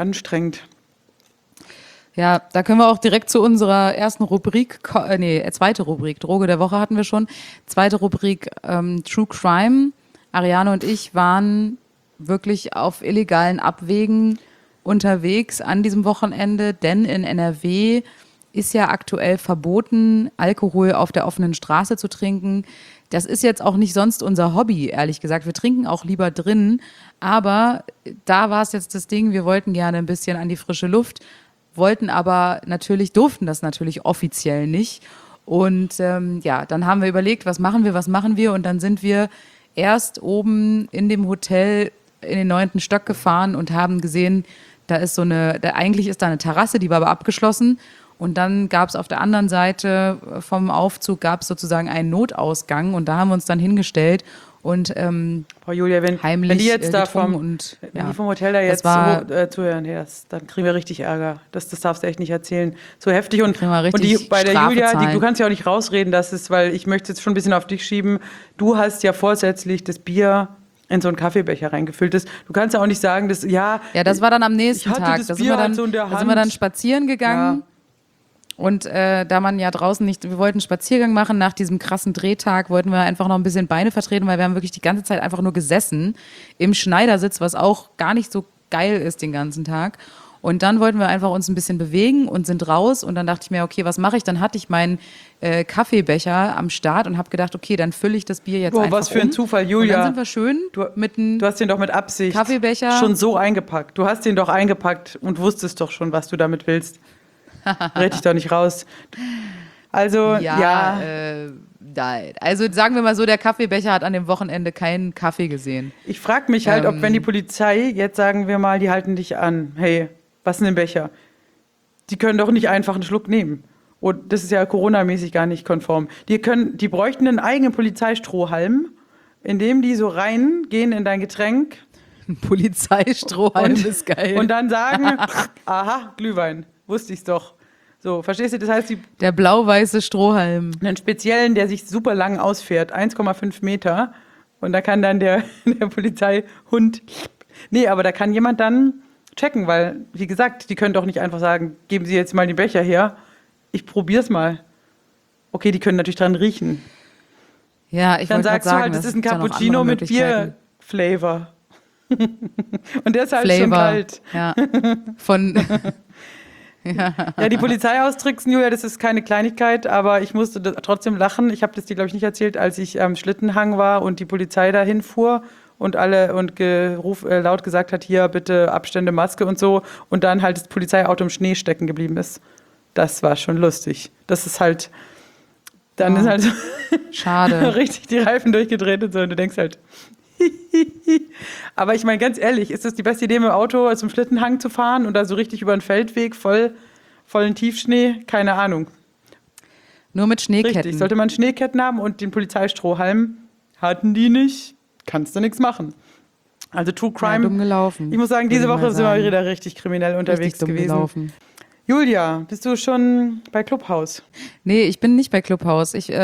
Ja, da können wir auch direkt zu unserer ersten Rubrik, zweite Rubrik, Droge der Woche hatten wir schon. Zweite Rubrik, True Crime. Ariane und ich waren wirklich auf illegalen Abwegen unterwegs an diesem Wochenende, denn in NRW ist ja aktuell verboten, Alkohol auf der offenen Straße zu trinken. Das ist jetzt auch nicht sonst unser Hobby, ehrlich gesagt. Wir trinken auch lieber drin, aber da war es jetzt das Ding, wir wollten gerne ein bisschen an die frische Luft, durften das natürlich offiziell nicht. Und dann haben wir überlegt, was machen wir? Und dann sind wir erst oben in dem Hotel in den 9. Stock gefahren und haben gesehen, eigentlich ist da eine Terrasse, die war aber abgeschlossen. Und dann gab es auf der anderen Seite vom Aufzug sozusagen einen Notausgang und da haben wir uns dann hingestellt und Julia, wenn die jetzt da vom Hotel da jetzt zuhören, dann kriegen wir richtig Ärger. Das darfst du echt nicht erzählen. So heftig und bei der Julia, du kannst ja auch nicht rausreden, weil ich möchte jetzt schon ein bisschen auf dich schieben. Du hast ja vorsätzlich das Bier in so einen Kaffeebecher reingefüllt. Du kannst ja auch nicht sagen, das war dann am nächsten Tag. Da sind wir dann spazieren gegangen. Ja. Und da man ja draußen wir wollten einen Spaziergang machen, nach diesem krassen Drehtag wollten wir einfach noch ein bisschen Beine vertreten, weil wir haben wirklich die ganze Zeit einfach nur gesessen im Schneidersitz, was auch gar nicht so geil ist den ganzen Tag. Und dann wollten wir einfach uns ein bisschen bewegen und sind raus und dann dachte ich mir, okay, was mache ich? Dann hatte ich meinen Kaffeebecher am Start und habe gedacht, okay, dann fülle ich das Bier jetzt einfach was für ein Zufall, Julia. Und dann sind wir schön du hast den doch mit Absicht Kaffeebecher schon so eingepackt. Du hast den doch eingepackt und wusstest doch schon, was du damit willst. Red dich doch nicht raus. Also, nein. Also sagen wir mal so, der Kaffeebecher hat an dem Wochenende keinen Kaffee gesehen. Ich frage mich halt, ob wenn die Polizei, jetzt sagen wir mal, die halten dich an, hey, was ist denn im Becher? Die können doch nicht einfach einen Schluck nehmen. Und das ist ja Corona-mäßig gar nicht konform. Die bräuchten einen eigenen Polizeistrohhalm, in dem die so reingehen in dein Getränk. Ein Polizeistrohhalm ist geil. Und dann sagen, aha, Glühwein. Wusste ich's doch. So, verstehst du? Das heißt, der blau-weiße Strohhalm. Einen speziellen, der sich super lang ausfährt, 1,5 Meter. Und da kann dann der Polizeihund. Nee, aber da kann jemand dann checken, weil, wie gesagt, die können doch nicht einfach sagen, geben Sie jetzt mal den Becher her. Ich probier's mal. Okay, die können natürlich dran riechen. Ja, ich wollte sagst sagen, du halt, das ist ein Cappuccino mit Bier-Flavor. Und der ist halt schon kalt. Ja. Ja, die Polizei austricksen, Julia, das ist keine Kleinigkeit, aber ich musste trotzdem lachen. Ich habe das dir, glaube ich, nicht erzählt, als ich am Schlittenhang war und die Polizei dahin fuhr und laut gesagt hat, hier bitte Abstände, Maske und so, und dann halt das Polizeiauto im Schnee stecken geblieben ist. Das war schon lustig. Das ist halt, dann ist halt so Schade. richtig die Reifen durchgedreht und so, und du denkst halt, aber ich meine, ganz ehrlich, ist das die beste Idee, mit dem Auto zum Schlittenhang zu fahren und da so richtig über einen Feldweg vollen Tiefschnee? Keine Ahnung. Nur mit Schneeketten. Richtig, sollte man Schneeketten haben und den Polizeistrohhalm hatten die nicht, kannst du nichts machen. Also True Crime. Ja, dumm gelaufen. Ich muss sagen, diese würde ich Woche mal sind wir sagen. wieder richtig kriminell unterwegs Richtig dumm gewesen. gelaufen. Julia, bist du schon bei Clubhouse? Nee, ich bin nicht bei Clubhouse. Ich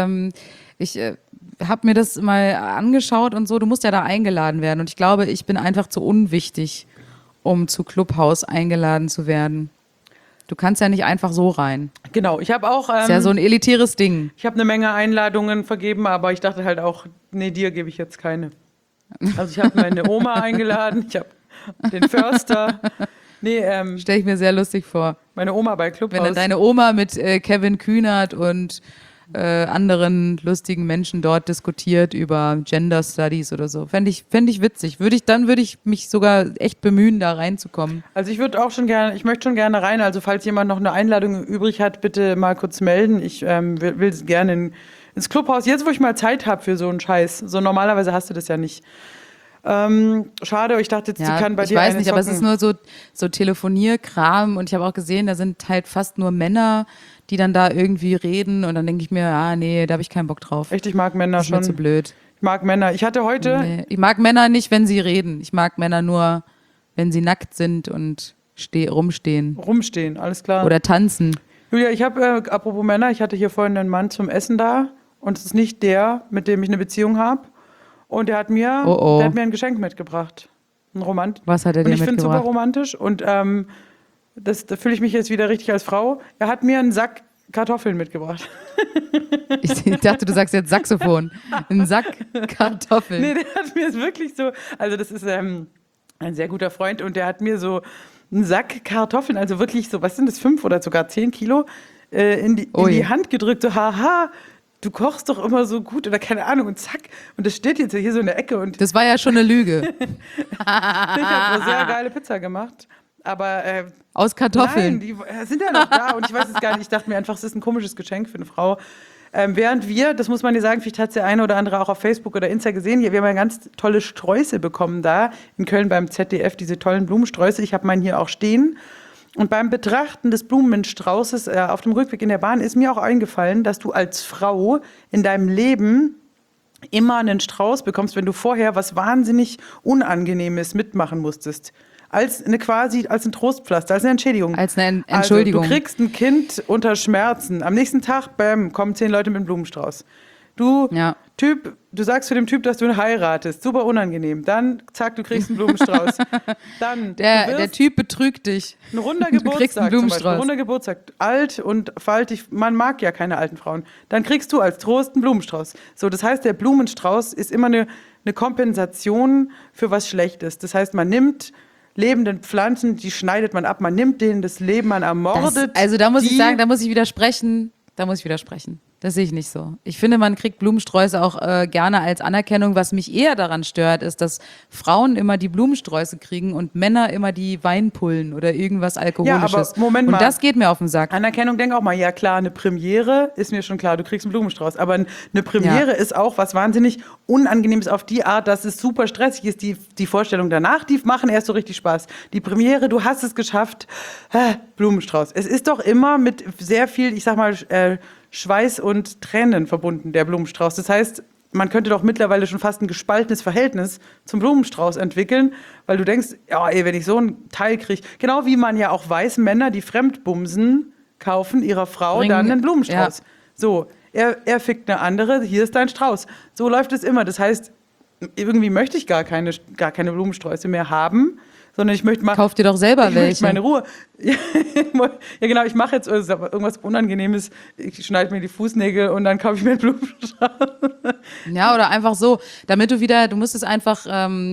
habe mir das mal angeschaut und so. Du musst ja da eingeladen werden. Und ich glaube, ich bin einfach zu unwichtig, um zu Clubhouse eingeladen zu werden. Du kannst ja nicht einfach so rein. Genau, ich habe auch Ist ja so ein elitäres Ding. ich habe eine Menge Einladungen vergeben, aber ich dachte halt auch, nee, dir gebe ich jetzt keine. Also ich habe meine Oma eingeladen, ich habe den Förster. Nee, Stelle ich mir sehr lustig vor. meine Oma bei Wenn Clubhouse. dann deine Oma mit Kevin Kühnert und anderen lustigen Menschen dort diskutiert über Gender Studies oder so. Fände ich witzig. Dann würde ich mich sogar echt bemühen, da reinzukommen. Also ich möchte schon gerne rein. Also falls jemand noch eine Einladung übrig hat, bitte mal kurz melden. Ich will gerne ins Clubhaus. Jetzt, wo ich mal Zeit habe für so einen Scheiß. So normalerweise hast du das ja nicht. Schade, ich dachte jetzt, Ja, die kann bei ich dir weiß eine nicht, aber es zocken. ist nur so Telefonierkram und ich habe auch gesehen, da sind halt fast nur Männer, die dann da irgendwie reden und dann denke ich mir, nee, da habe ich keinen Bock drauf. Echt, ich mag Männer Das ist mir schon. zu blöd. Ich mag Männer. Ich hatte heute, Nee. Ich mag Männer nicht, wenn sie reden. Ich mag Männer nur, wenn sie nackt sind und rumstehen rumstehen, alles klar. oder tanzen. Julia, ich habe, apropos Männer, ich hatte hier vorhin einen Mann zum Essen da und es ist nicht der, mit dem ich eine Beziehung habe. Und der hat mir ein Geschenk mitgebracht. Ein Romant. Was hat er Und dir ich finde es super mitgebracht? romantisch und da fühle ich mich jetzt wieder richtig als Frau. Er hat mir einen Sack Kartoffeln mitgebracht. Ich dachte, du sagst jetzt Saxophon. Ein Sack Kartoffeln. Nee, der hat mir wirklich so, also das ist ein sehr guter Freund und der hat mir so einen Sack Kartoffeln, also wirklich so, was sind das, 5 oder sogar 10 Kilo, in die Hand gedrückt, so haha, du kochst doch immer so gut oder keine Ahnung und zack. Und das steht jetzt hier so in der Ecke und Das war ja schon eine Lüge. ich habe eine sehr geile Pizza gemacht. Aber Aus Kartoffeln. nein, die sind ja noch da und ich weiß es gar nicht. Ich dachte mir einfach, es ist ein komisches Geschenk für eine Frau. Während wir, das muss man dir sagen, vielleicht hat es der eine oder andere auch auf Facebook oder Insta gesehen, wir haben ja ganz tolle Sträuße bekommen da in Köln beim ZDF, diese tollen Blumensträuße. Ich habe meinen hier auch stehen. Und beim Betrachten des Blumenstraußes auf dem Rückweg in der Bahn ist mir auch eingefallen, dass du als Frau in deinem Leben immer einen Strauß bekommst, wenn du vorher was wahnsinnig Unangenehmes mitmachen musstest. Als ein Trostpflaster, als eine Entschädigung. Als eine Entschuldigung. Also, du kriegst ein Kind unter Schmerzen. Am nächsten Tag, bam, kommen 10 Leute mit einem Blumenstrauß. Du sagst zu dem Typ, dass du ihn heiratest. Super unangenehm. Dann, zack, du kriegst einen Blumenstrauß. Dann, Der Typ betrügt dich. ein runder Du kriegst einen Geburtstag zum Beispiel. Blumenstrauß. Ein runder Geburtstag. Alt und faltig. Man mag ja keine alten Frauen. Dann kriegst du als Trost einen Blumenstrauß. So, das heißt, der Blumenstrauß ist immer eine Kompensation für was Schlechtes. Das heißt, man nimmt lebenden Pflanzen, die schneidet man ab. Man nimmt denen das Leben, man ermordet. Da muss ich die. sagen, da muss ich widersprechen. Das sehe ich nicht so. Ich finde, man kriegt Blumensträuße auch gerne als Anerkennung. Was mich eher daran stört, ist, dass Frauen immer die Blumensträuße kriegen und Männer immer die Weinpullen oder irgendwas Alkoholisches. Ja, aber Moment mal. Und das geht mir auf den Sack. Anerkennung, denk auch mal, ja klar, eine Premiere ist mir schon klar, du kriegst einen Blumenstrauß. Aber eine Premiere ist auch was wahnsinnig Unangenehmes auf die Art, dass es super stressig ist. Die Vorstellung danach, die machen erst so richtig Spaß. Die Premiere, du hast es geschafft, Blumenstrauß. Es ist doch immer mit sehr viel, ich sag mal, Schweiß und Tränen verbunden, der Blumenstrauß. Das heißt, man könnte doch mittlerweile schon fast ein gespaltenes Verhältnis zum Blumenstrauß entwickeln, weil du denkst, ja, wenn ich so einen Teil kriege, genau wie man ja auch weiß, Männer, die fremdbumsen, kaufen ihrer Frau dann einen Blumenstrauß. Ja. So, er fickt eine andere, hier ist dein Strauß. So läuft es immer. Das heißt, irgendwie möchte ich gar keine Blumensträuße mehr haben, sondern ich möchte Kauf dir doch selber ich möchte welche. meine Ruhe. Ja, genau, ich mache jetzt irgendwas Unangenehmes, ich schneide mir die Fußnägel und dann kaufe ich mir einen Blumenstrauß. Ja, oder einfach so, damit du musst es einfach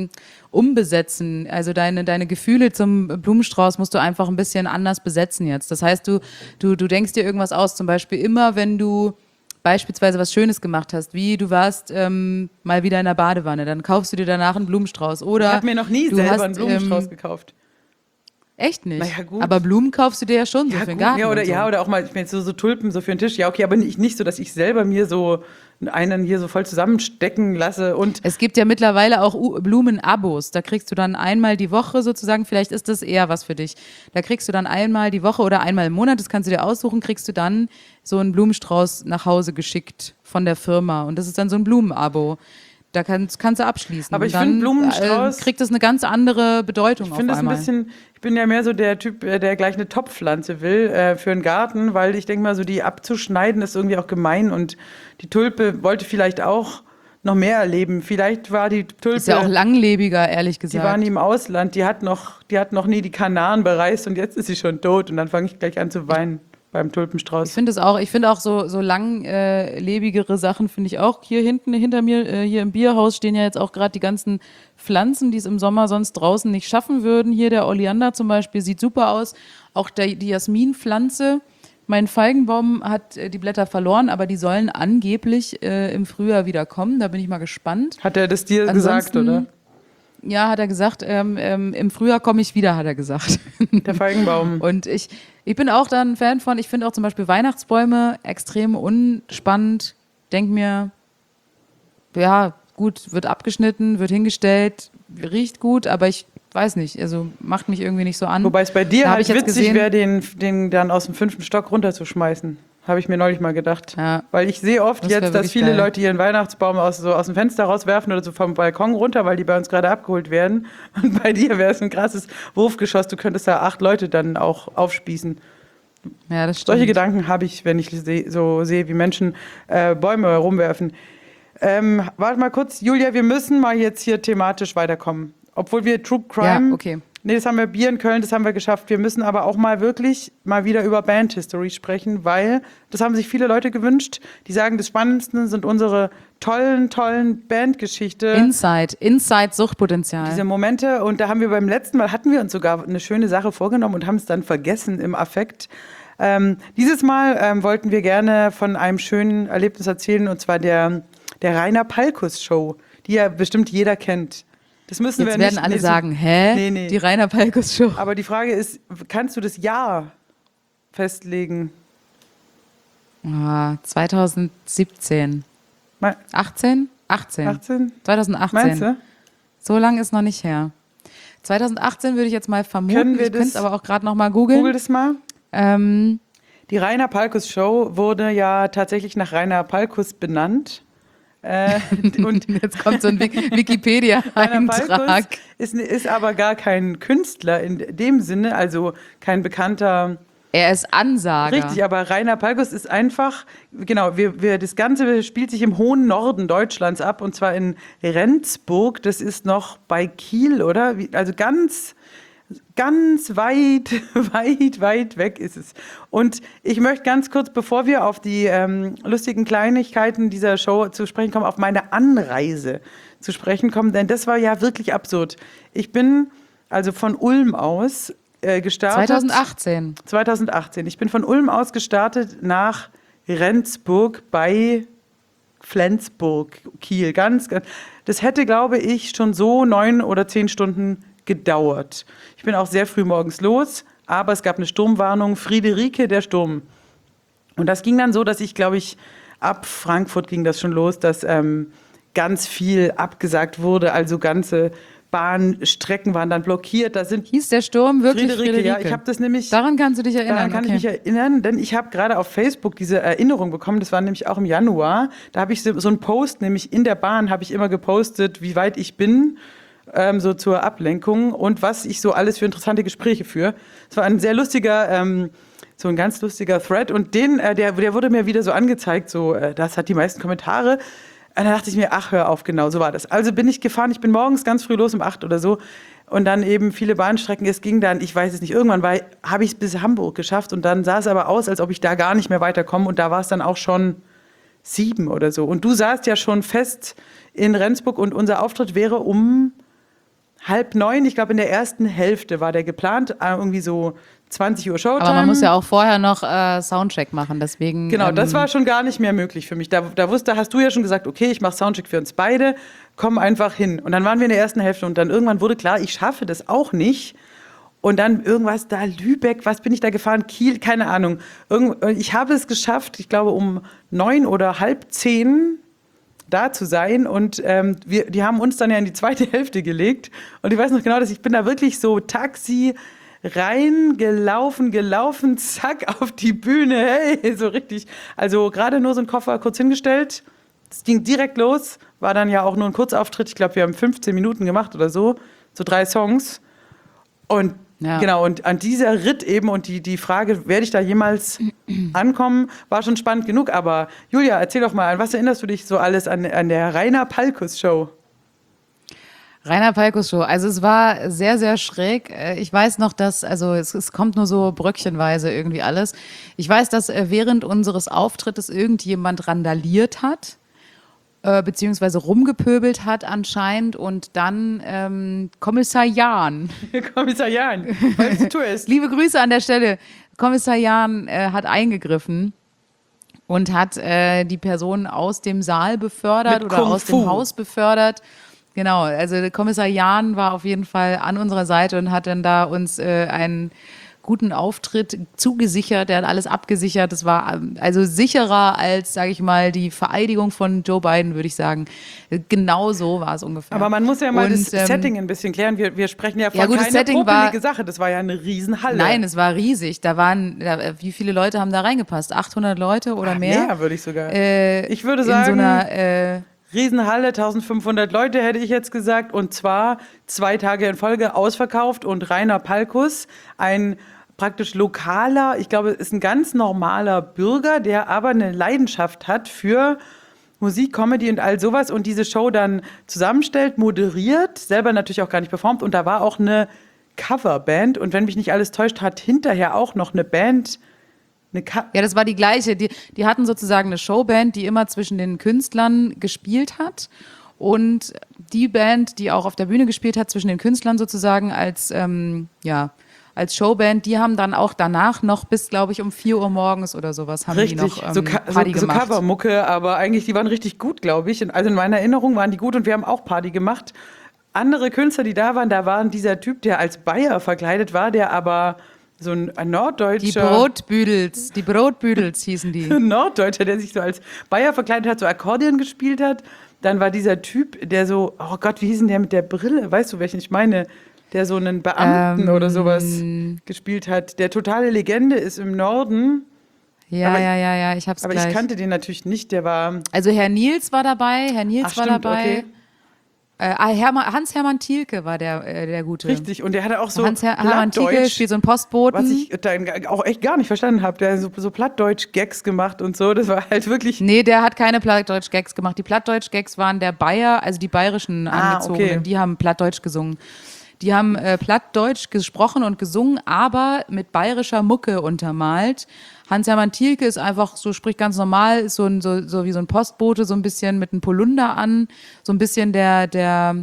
umbesetzen. Also deine Gefühle zum Blumenstrauß musst du einfach ein bisschen anders besetzen jetzt. Das heißt, du denkst dir irgendwas aus. Zum Beispiel immer, wenn du beispielsweise was Schönes gemacht hast, wie du warst mal wieder in der Badewanne, dann kaufst du dir danach einen Blumenstrauß. Oder Ich habe mir noch nie du selber hast, einen Blumenstrauß gekauft. Echt nicht? Na ja, gut. Aber Blumen kaufst du dir ja schon so für den gut, Garten. ja, und so. oder auch mal, ich meine, so Tulpen so für den Tisch. Ja, okay, aber nicht so, dass ich selber mir so einen hier so voll zusammenstecken lasse und Es gibt ja mittlerweile auch Blumenabos. Da kriegst du dann einmal die Woche sozusagen, vielleicht ist das eher was für dich. Da kriegst du dann einmal die Woche oder einmal im Monat, das kannst du dir aussuchen, kriegst du dann so einen Blumenstrauß nach Hause geschickt von der Firma. Und das ist dann so ein Blumenabo. Da kannst du abschließen. Aber Und ich dann, finde, Blumenstrauß- kriegt das eine ganz andere Bedeutung ich auf finde es ein einmal. bisschen, ich bin ja mehr so der Typ, der gleich eine Topfpflanze will für einen Garten, weil ich denke mal, so die abzuschneiden ist irgendwie auch gemein und die Tulpe wollte vielleicht auch noch mehr erleben. Vielleicht war die Tulpe, Ist ja auch langlebiger, ehrlich die gesagt. war nie im Ausland, die hat noch nie die Kanaren bereist und jetzt ist sie schon tot und dann fange ich gleich an zu weinen beim Tulpenstrauß. Ich finde auch so langlebigere Sachen finde ich auch. Hier hinten hinter mir, hier im Bierhaus stehen ja jetzt auch gerade die ganzen Pflanzen, die es im Sommer sonst draußen nicht schaffen würden. Hier der Oleander zum Beispiel sieht super aus. Auch die Jasminpflanze. Mein Feigenbaum hat die Blätter verloren, aber die sollen angeblich im Frühjahr wieder kommen. Da bin ich mal gespannt. Hat er das dir gesagt, Ansonsten- oder? Ja, hat er gesagt, im Frühjahr komme ich wieder, hat er gesagt. Der Feigenbaum. Und ich bin auch da ein Fan von, ich finde auch zum Beispiel Weihnachtsbäume extrem unspannend. Denk mir, ja, gut, wird abgeschnitten, wird hingestellt, riecht gut, aber ich weiß nicht, also macht mich irgendwie nicht so an. Wobei es bei dir Da hab halt ich jetzt witzig gesehen- wäre, den dann aus dem 5. Stock runterzuschmeißen. Habe ich mir neulich mal gedacht. Ja. Weil ich sehe oft Das wär jetzt, dass wirklich viele geil. Leute ihren Weihnachtsbaum aus dem Fenster rauswerfen oder so vom Balkon runter, weil die bei uns gerade abgeholt werden. Und bei dir wäre es ein krasses Wurfgeschoss. Du könntest da 8 Leute dann auch aufspießen. Ja, das stimmt. Solche Gedanken habe ich, wenn ich so sehe, wie Menschen Bäume rumwerfen. Warte mal kurz, Julia, wir müssen mal jetzt hier thematisch weiterkommen. Obwohl wir True Crime... Ja, okay. Nee, das haben wir Bier in Köln, das haben wir geschafft. Wir müssen aber auch mal wirklich mal wieder über Band-History sprechen, weil das haben sich viele Leute gewünscht. Die sagen, das Spannendste sind unsere tollen Bandgeschichte. Inside Suchtpotenzial. Diese Momente. Und da haben wir beim letzten Mal, hatten wir uns sogar eine schöne Sache vorgenommen und haben es dann vergessen im Affekt. Dieses Mal wollten wir gerne von einem schönen Erlebnis erzählen, und zwar der Rainer Palkus Show, die ja bestimmt jeder kennt. Das müssen Jetzt wir werden nicht, alle nee, sagen, hä? Nee. Die Rainer Palkus Show. Aber die Frage ist, kannst du das Jahr festlegen? 2017. Me- 18? 18. 18? 2018. Meinst du? So lange ist noch nicht her. 2018 würde ich jetzt mal vermuten. Können wir Ich könnte es das- aber auch gerade noch mal googeln. Google das mal. Ähm, Die Rainer Palkus Show wurde ja tatsächlich nach Rainer Palkus benannt. Und jetzt kommt so ein Rainer Wikipedia-Eintrag. Palkus ist aber gar kein Künstler in dem Sinne, also kein bekannter. Er ist Ansager. Richtig, aber Rainer Palkus ist einfach, genau, das Ganze spielt sich im hohen Norden Deutschlands ab, und zwar in Rendsburg. Das ist noch bei Kiel, oder? Also ganz weit, weit weg ist es. Und ich möchte ganz kurz, bevor wir auf die lustigen Kleinigkeiten dieser Show zu sprechen kommen, auf meine Anreise zu sprechen kommen, denn das war ja wirklich absurd. Ich bin also von Ulm aus gestartet. 2018. Ich bin von Ulm aus gestartet nach Rendsburg bei Flensburg, Kiel. Ganz. Das hätte, glaube ich, schon so 9 oder 10 Stunden gedauert. Ich bin auch sehr früh morgens los, aber es gab eine Sturmwarnung. Friederike, der Sturm. Und das ging dann so, dass ich, glaube ich, ab Frankfurt ging das schon los, dass ganz viel abgesagt wurde, also ganze Bahnstrecken waren dann blockiert. Da sind Hieß der Sturm wirklich Friederike? ja, ich habe das nämlich. Daran kannst du dich erinnern. Daran kann ich mich erinnern, denn ich habe gerade auf Facebook diese Erinnerung bekommen, das war nämlich auch im Januar. Da habe ich so einen Post, nämlich in der Bahn habe ich immer gepostet, wie weit ich bin, so zur Ablenkung und was ich so alles für interessante Gespräche führe. Es war ein sehr lustiger, so ein ganz lustiger Thread, und der wurde mir wieder so angezeigt, so das hat die meisten Kommentare. Und dann dachte ich mir, ach, hör auf, genau, so war das. Also bin ich gefahren, ich bin morgens ganz früh los, um 8 oder so. Und dann eben viele Bahnstrecken. Es ging dann, ich weiß es nicht, irgendwann habe ich es bis Hamburg geschafft. Und dann sah es aber aus, als ob ich da gar nicht mehr weiterkomme. Und da war es dann auch schon 7 oder so. Und du saßt ja schon fest in Rendsburg und unser Auftritt wäre um 8:30, ich glaube in der ersten Hälfte war der geplant, irgendwie so 20 Uhr Showtime. Aber man muss ja auch vorher noch Soundcheck machen, deswegen. Genau, das war schon gar nicht mehr möglich für mich. Da hast du ja schon gesagt, okay, ich mache Soundcheck für uns beide, komm einfach hin. Und dann waren wir in der ersten Hälfte und dann irgendwann wurde klar, ich schaffe das auch nicht. Und dann irgendwas da, Lübeck, was bin ich da gefahren? Kiel, keine Ahnung. Ich habe es geschafft, ich glaube um 9 oder 9:30 da zu sein und die haben uns dann ja in die zweite Hälfte gelegt und ich weiß noch genau, dass ich bin da wirklich so Taxi gelaufen, zack, auf die Bühne, hey, so richtig, also gerade nur so einen Koffer kurz hingestellt, es ging direkt los, war dann ja auch nur ein Kurzauftritt, ich glaube, wir haben 15 Minuten gemacht oder so 3 Songs und ja. Genau, und an dieser Ritt eben und die Frage, werde ich da jemals ankommen, war schon spannend genug. Aber Julia, erzähl doch mal, an was erinnerst du dich so alles an der Rainer Palkus-Show? Rainer Palkus-Show. Also es war sehr, sehr schräg. Ich weiß noch, dass, also es kommt nur so bröckchenweise irgendwie alles. Ich weiß, dass während unseres Auftrittes irgendjemand randaliert hat. Beziehungsweise rumgepöbelt hat anscheinend und dann Kommissar Jahn. Kommissar Jahn, was du tust. Liebe Grüße an der Stelle. Kommissar Jahn hat eingegriffen und hat die Person aus dem Saal befördert Mit oder Kung aus Fu. dem Haus befördert. Genau, also Kommissar Jahn war auf jeden Fall an unserer Seite und hat dann da uns einen guten Auftritt zugesichert, der hat alles abgesichert. Das war also sicherer als, sage ich mal, die Vereidigung von Joe Biden, würde ich sagen. Genau so war es ungefähr. Aber man muss ja mal und, das Setting ein bisschen klären. Wir sprechen ja von ja gut, das keiner Setting popelige Sache. Das war ja eine Riesenhalle. Nein, es war riesig. Wie viele Leute haben da reingepasst? 800 Leute oder mehr? Mehr würde ich sogar. Ich würde sagen, in so einer Riesenhalle, 1500 Leute hätte ich jetzt gesagt. Und zwar 2 Tage in Folge ausverkauft. Und Rainer Palkus, ein praktisch lokaler, ich glaube, ist ein ganz normaler Bürger, der aber eine Leidenschaft hat für Musik, Comedy und all sowas und diese Show dann zusammenstellt, moderiert, selber natürlich auch gar nicht performt und da war auch eine Coverband und wenn mich nicht alles täuscht, hat hinterher auch noch eine Band ja, das war die gleiche. Die hatten sozusagen eine Showband, die immer zwischen den Künstlern gespielt hat und die Band, die auch auf der Bühne gespielt hat, zwischen den Künstlern sozusagen als Showband, die haben dann auch danach noch bis, glaube ich, um 4 Uhr morgens oder sowas haben richtig, die noch so Party gemacht. Covermucke, aber eigentlich, die waren richtig gut, glaube ich. Also in meiner Erinnerung waren die gut und wir haben auch Party gemacht. Andere Künstler, die da waren dieser Typ, der als Bayer verkleidet war, der aber so ein norddeutscher... Die Brotbüdels hießen die. Norddeutscher, der sich so als Bayer verkleidet hat, so Akkordeon gespielt hat. Dann war dieser Typ, der so, oh Gott, wie hieß denn der mit der Brille? Weißt du, welchen ich meine? Der so einen Beamten oder sowas gespielt hat. Der totale Legende ist im Norden. Ja, ich hab's aber gleich. Aber ich kannte den natürlich nicht, der war... Also Herr Nils war dabei, Okay. Hans-Hermann Thielke war der Gute. Richtig, und der hatte auch so Hans-Hermann Thielke spielt so einen Postboten. Was ich dann auch echt gar nicht verstanden habe. Der hat so Plattdeutsch-Gags gemacht und so. Das war halt wirklich... Nee, der hat keine Plattdeutsch-Gags gemacht. Die Plattdeutsch-Gags waren der Bayer, also die bayerischen Angezogenen, okay. Die haben Plattdeutsch gesungen. Die haben Plattdeutsch gesprochen und gesungen, aber mit bayerischer Mucke untermalt. Hans-Hermann Thielke ist einfach so, spricht ganz normal, ist so wie so ein Postbote, so ein bisschen mit einem Polunder an, so ein bisschen der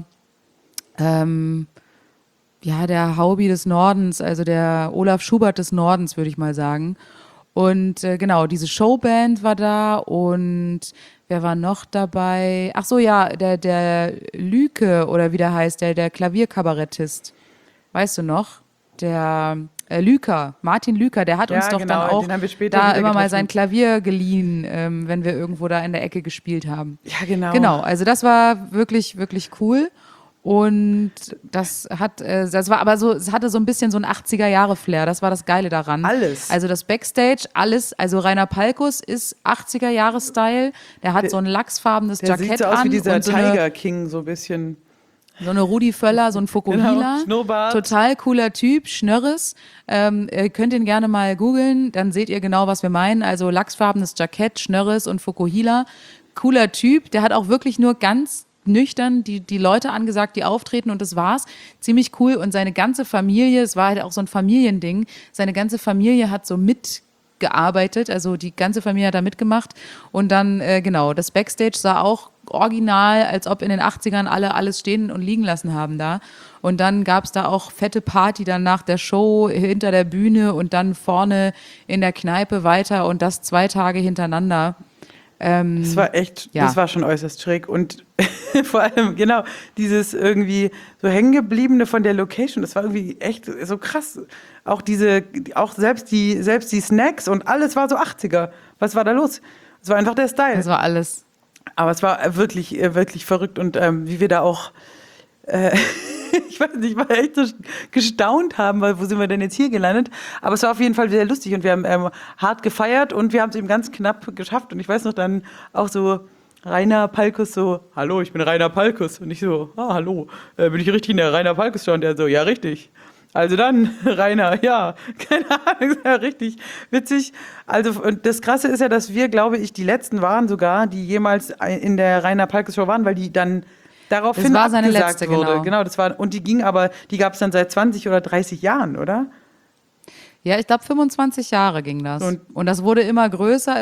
Haubi des Nordens, also der Olaf Schubert des Nordens, würde ich mal sagen. Und genau, diese Showband war da und wer war noch dabei? Ach so, ja, der Lüke oder wie der heißt, der Klavierkabarettist. Weißt du noch? Der Martin Lüker, der hat uns doch genau, dann auch den haben wir später da wieder immer mal getroffen. sein Klavier geliehen, wenn wir irgendwo da in der Ecke gespielt haben. Ja, genau. Genau, also das war wirklich, wirklich cool. Und es hatte so ein bisschen so ein 80er-Jahre-Flair. Das war das Geile daran. Alles. Also das Backstage, alles. Also Rainer Palkus ist 80er-Jahre-Style. Der hat so ein lachsfarbenes Der Jackett sieht so aus an. wie dieser und Tiger King, so ein bisschen. so eine Rudi Völler, so ein Fokuhila. Genau, Schnurrbart. Total cooler Typ, Schnörres. Ihr könnt ihn gerne mal googeln, dann seht ihr genau, was wir meinen. Also lachsfarbenes Jackett, Schnörres und Fokuhila. Cooler Typ, der hat auch wirklich nur ganz nüchtern die Leute angesagt, die auftreten und das war's. Ziemlich cool und seine ganze Familie, es war halt auch so ein Familiending, seine ganze Familie hat so mitgearbeitet, also die ganze Familie hat da mitgemacht und dann, genau, das Backstage sah auch original, als ob in den 80ern alle alles stehen und liegen lassen haben da. Und dann gab es da auch fette Party dann nach der Show hinter der Bühne und dann vorne in der Kneipe weiter und das 2 Tage hintereinander. Das war echt, ja. Das war schon äußerst schräg und vor allem, genau, dieses irgendwie so hängengebliebene von der Location, das war irgendwie echt so krass. Auch selbst die Snacks und alles war so 80er. Was war da los? Es war einfach der Style. Das war alles. Aber es war wirklich, wirklich verrückt und wie wir da auch, ich weiß nicht, mal echt so gestaunt haben, weil wo sind wir denn jetzt hier gelandet? Aber es war auf jeden Fall sehr lustig und wir haben hart gefeiert und wir haben es eben ganz knapp geschafft. Und ich weiß noch dann auch so Rainer Palkus so, hallo, ich bin Rainer Palkus. Und ich so, hallo, bin ich richtig in der Rainer Palkus-Show? Und der so, ja, richtig. Also dann, Rainer, ja, keine Ahnung, ja, richtig witzig. Also und das Krasse ist ja, dass wir, glaube ich, die Letzten waren sogar, die jemals in der Rainer Palkus-Show waren, weil die dann daraufhin Das war seine abgesagt letzte, wurde. genau. Das war, und die gab es dann seit 20 oder 30 Jahren, oder? Ja, ich glaube 25 Jahre ging das. Und das wurde immer größer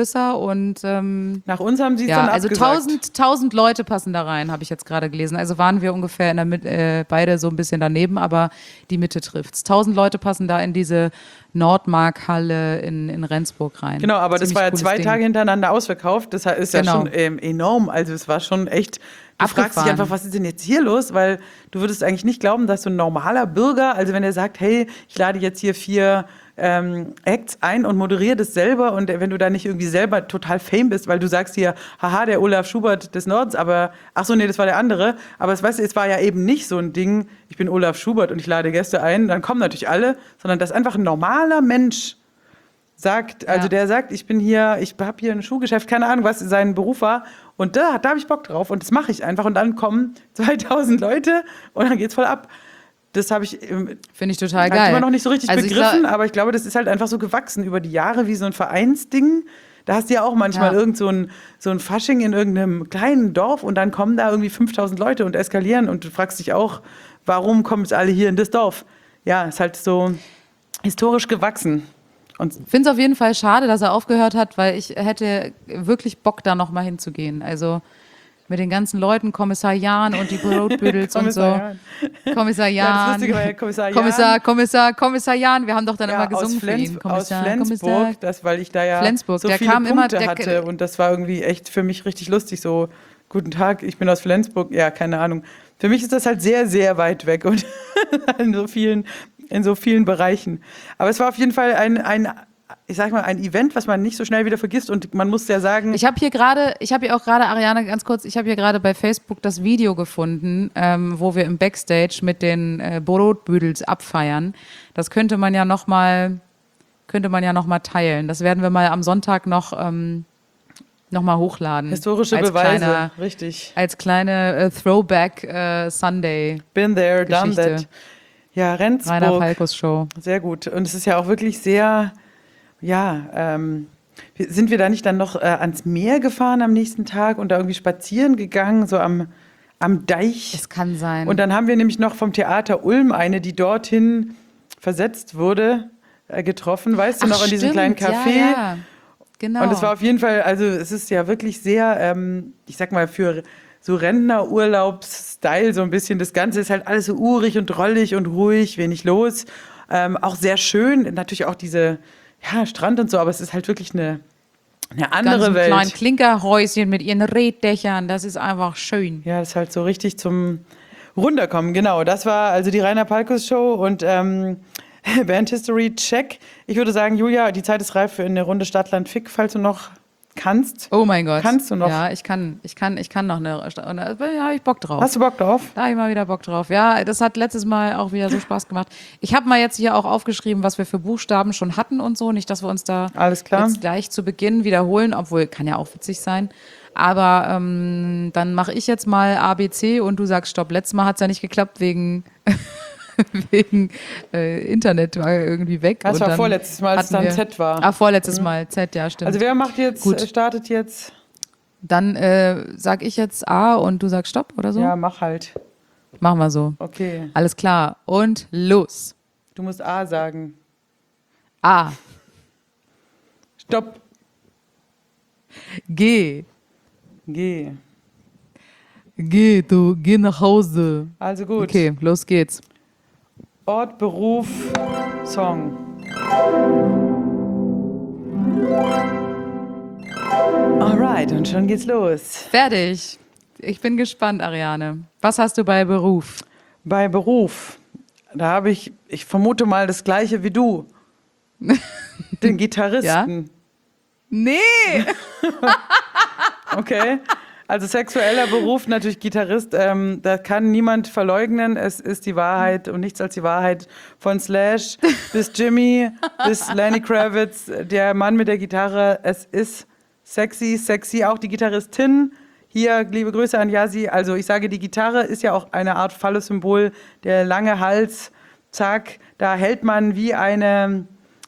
und Nach uns haben sie es ja, dann also abgesagt. 1000 Leute passen da rein, habe ich jetzt gerade gelesen. Also waren wir ungefähr in der Mitte, beide so ein bisschen daneben, aber die Mitte trifft's. 1000 Leute passen da in diese Nordmark-Halle in Rendsburg rein. Genau, aber das Ziemlich war ja cooles 2 Ding. Tage hintereinander ausverkauft. Das ist ja Genau. schon enorm. Also es war schon echt, du fragst dich Abgefahren. einfach, was ist denn jetzt hier los? Weil du würdest eigentlich nicht glauben, dass so ein normaler Bürger, also wenn er sagt, hey, ich lade jetzt hier 4 Acts ein und moderiere das selber und wenn du da nicht irgendwie selber total fame bist, weil du sagst hier, haha, der Olaf Schubert des Nordens, aber, ach so, nee, das war der andere, aber weißt du, es war ja eben nicht so ein Ding, ich bin Olaf Schubert und ich lade Gäste ein, dann kommen natürlich alle, sondern dass einfach ein normaler Mensch sagt, also der sagt, ich habe hier ein Schuhgeschäft, keine Ahnung, was sein Beruf war und da habe ich Bock drauf und das mache ich einfach und dann kommen 2000 Leute und dann geht's voll ab. Das habe ich Finde ich total geil. immer noch nicht so richtig Also begriffen, aber ich glaube, das ist halt einfach so gewachsen über die Jahre wie so ein Vereinsding. Da hast du ja auch manchmal irgend so ein Fasching in irgendeinem kleinen Dorf und dann kommen da irgendwie 5000 Leute und eskalieren und du fragst dich auch, warum kommen jetzt alle hier in das Dorf? Ja, ist halt so historisch gewachsen. Und Ich finde es auf jeden Fall schade, dass er aufgehört hat, weil ich hätte wirklich Bock, da nochmal hinzugehen. Also mit den ganzen Leuten, Kommissar Jahn und die Brotbüdels und so. Kommissar Jahn. Ja, das Lustige war ja Kommissar Jahn. Wir haben doch dann immer gesungen für ihn. Aus Flensburg, weil ich da ja Flensburg, so der viele kam immer, Punkte hatte und das war irgendwie echt für mich richtig lustig. So, guten Tag, ich bin aus Flensburg. Ja, keine Ahnung. Für mich ist das halt sehr, sehr weit weg und in so vielen Bereichen. Aber es war auf jeden Fall ein Event, was man nicht so schnell wieder vergisst und man muss ja sagen... Ich habe hier auch gerade, Ariane, ganz kurz, ich habe hier gerade bei Facebook das Video gefunden, wo wir im Backstage mit den Brotbüdels abfeiern. Das könnte man ja noch mal teilen. Das werden wir mal am Sonntag noch mal hochladen. Historische Beweise, richtig. Als kleine Throwback Sunday. Been there, done Geschichte. that. Ja, Rendsburg. Rainer Palkus Show. Sehr gut. Und es ist ja auch wirklich sehr... sind wir da nicht dann noch ans Meer gefahren am nächsten Tag und da irgendwie spazieren gegangen, so am Deich? Es kann sein. Und dann haben wir nämlich noch vom Theater Ulm eine, die dorthin versetzt wurde, getroffen, weißt du, noch in diesem kleinen Café. Ja, genau. Und es war auf jeden Fall, also es ist ja wirklich sehr, ich sag mal, für so Rentnerurlaubs-Style so ein bisschen, das Ganze ist halt alles so urig und drollig und ruhig, wenig los. Auch sehr schön, natürlich auch diese... Ja, Strand und so, aber es ist halt wirklich eine andere Welt. Kleinen Klinkerhäuschen mit ihren Reddächern, das ist einfach schön. Ja, das ist halt so richtig zum Runterkommen, genau. Das war also die Rainer Palkus Show und Band History Check. Ich würde sagen, Julia, die Zeit ist reif für eine Runde Stadtland Fick, falls du noch kannst. Oh mein Gott. Kannst du noch? Ja, ich kann noch eine. Ja, habe ich Bock drauf. Hast du Bock drauf? Da habe ich mal wieder Bock drauf. Ja, das hat letztes Mal auch wieder so Spaß gemacht. Ich habe mal jetzt hier auch aufgeschrieben, was wir für Buchstaben schon hatten und so. Nicht, dass wir uns da Alles klar. jetzt gleich zu Beginn wiederholen, obwohl kann ja auch witzig sein. Aber dann mache ich jetzt mal ABC und du sagst Stopp. Letztes Mal hat es ja nicht geklappt wegen Internet war irgendwie weg. Das und war dann vorletztes Mal, als es hatten dann wir- Z war. Ach, vorletztes Mal, Z, ja, stimmt. Also wer macht jetzt, Gut. startet jetzt? Dann sag ich jetzt A und du sagst Stopp oder so? Ja, mach halt. Machen wir so. Okay. Alles klar. Und los. Du musst A sagen. A. Stopp. Geh. Geh. Geh nach Hause. Also gut. Okay, los geht's. Ort, Beruf, Song. Alright, und schon geht's los. Fertig. Ich bin gespannt, Ariane. Was hast du bei Beruf? Bei Beruf, da habe ich vermute mal das Gleiche wie du. Den Gitarristen. Nee. Okay. Also sexueller Beruf, natürlich Gitarrist, da kann niemand verleugnen. Es ist die Wahrheit und nichts als die Wahrheit. Von Slash bis Jimmy bis Lenny Kravitz, der Mann mit der Gitarre. Es ist sexy. Auch die Gitarristin. Hier, liebe Grüße an Yassi. Also ich sage, die Gitarre ist ja auch eine Art Phallus-Symbol. Der lange Hals, zack, da hält man wie ein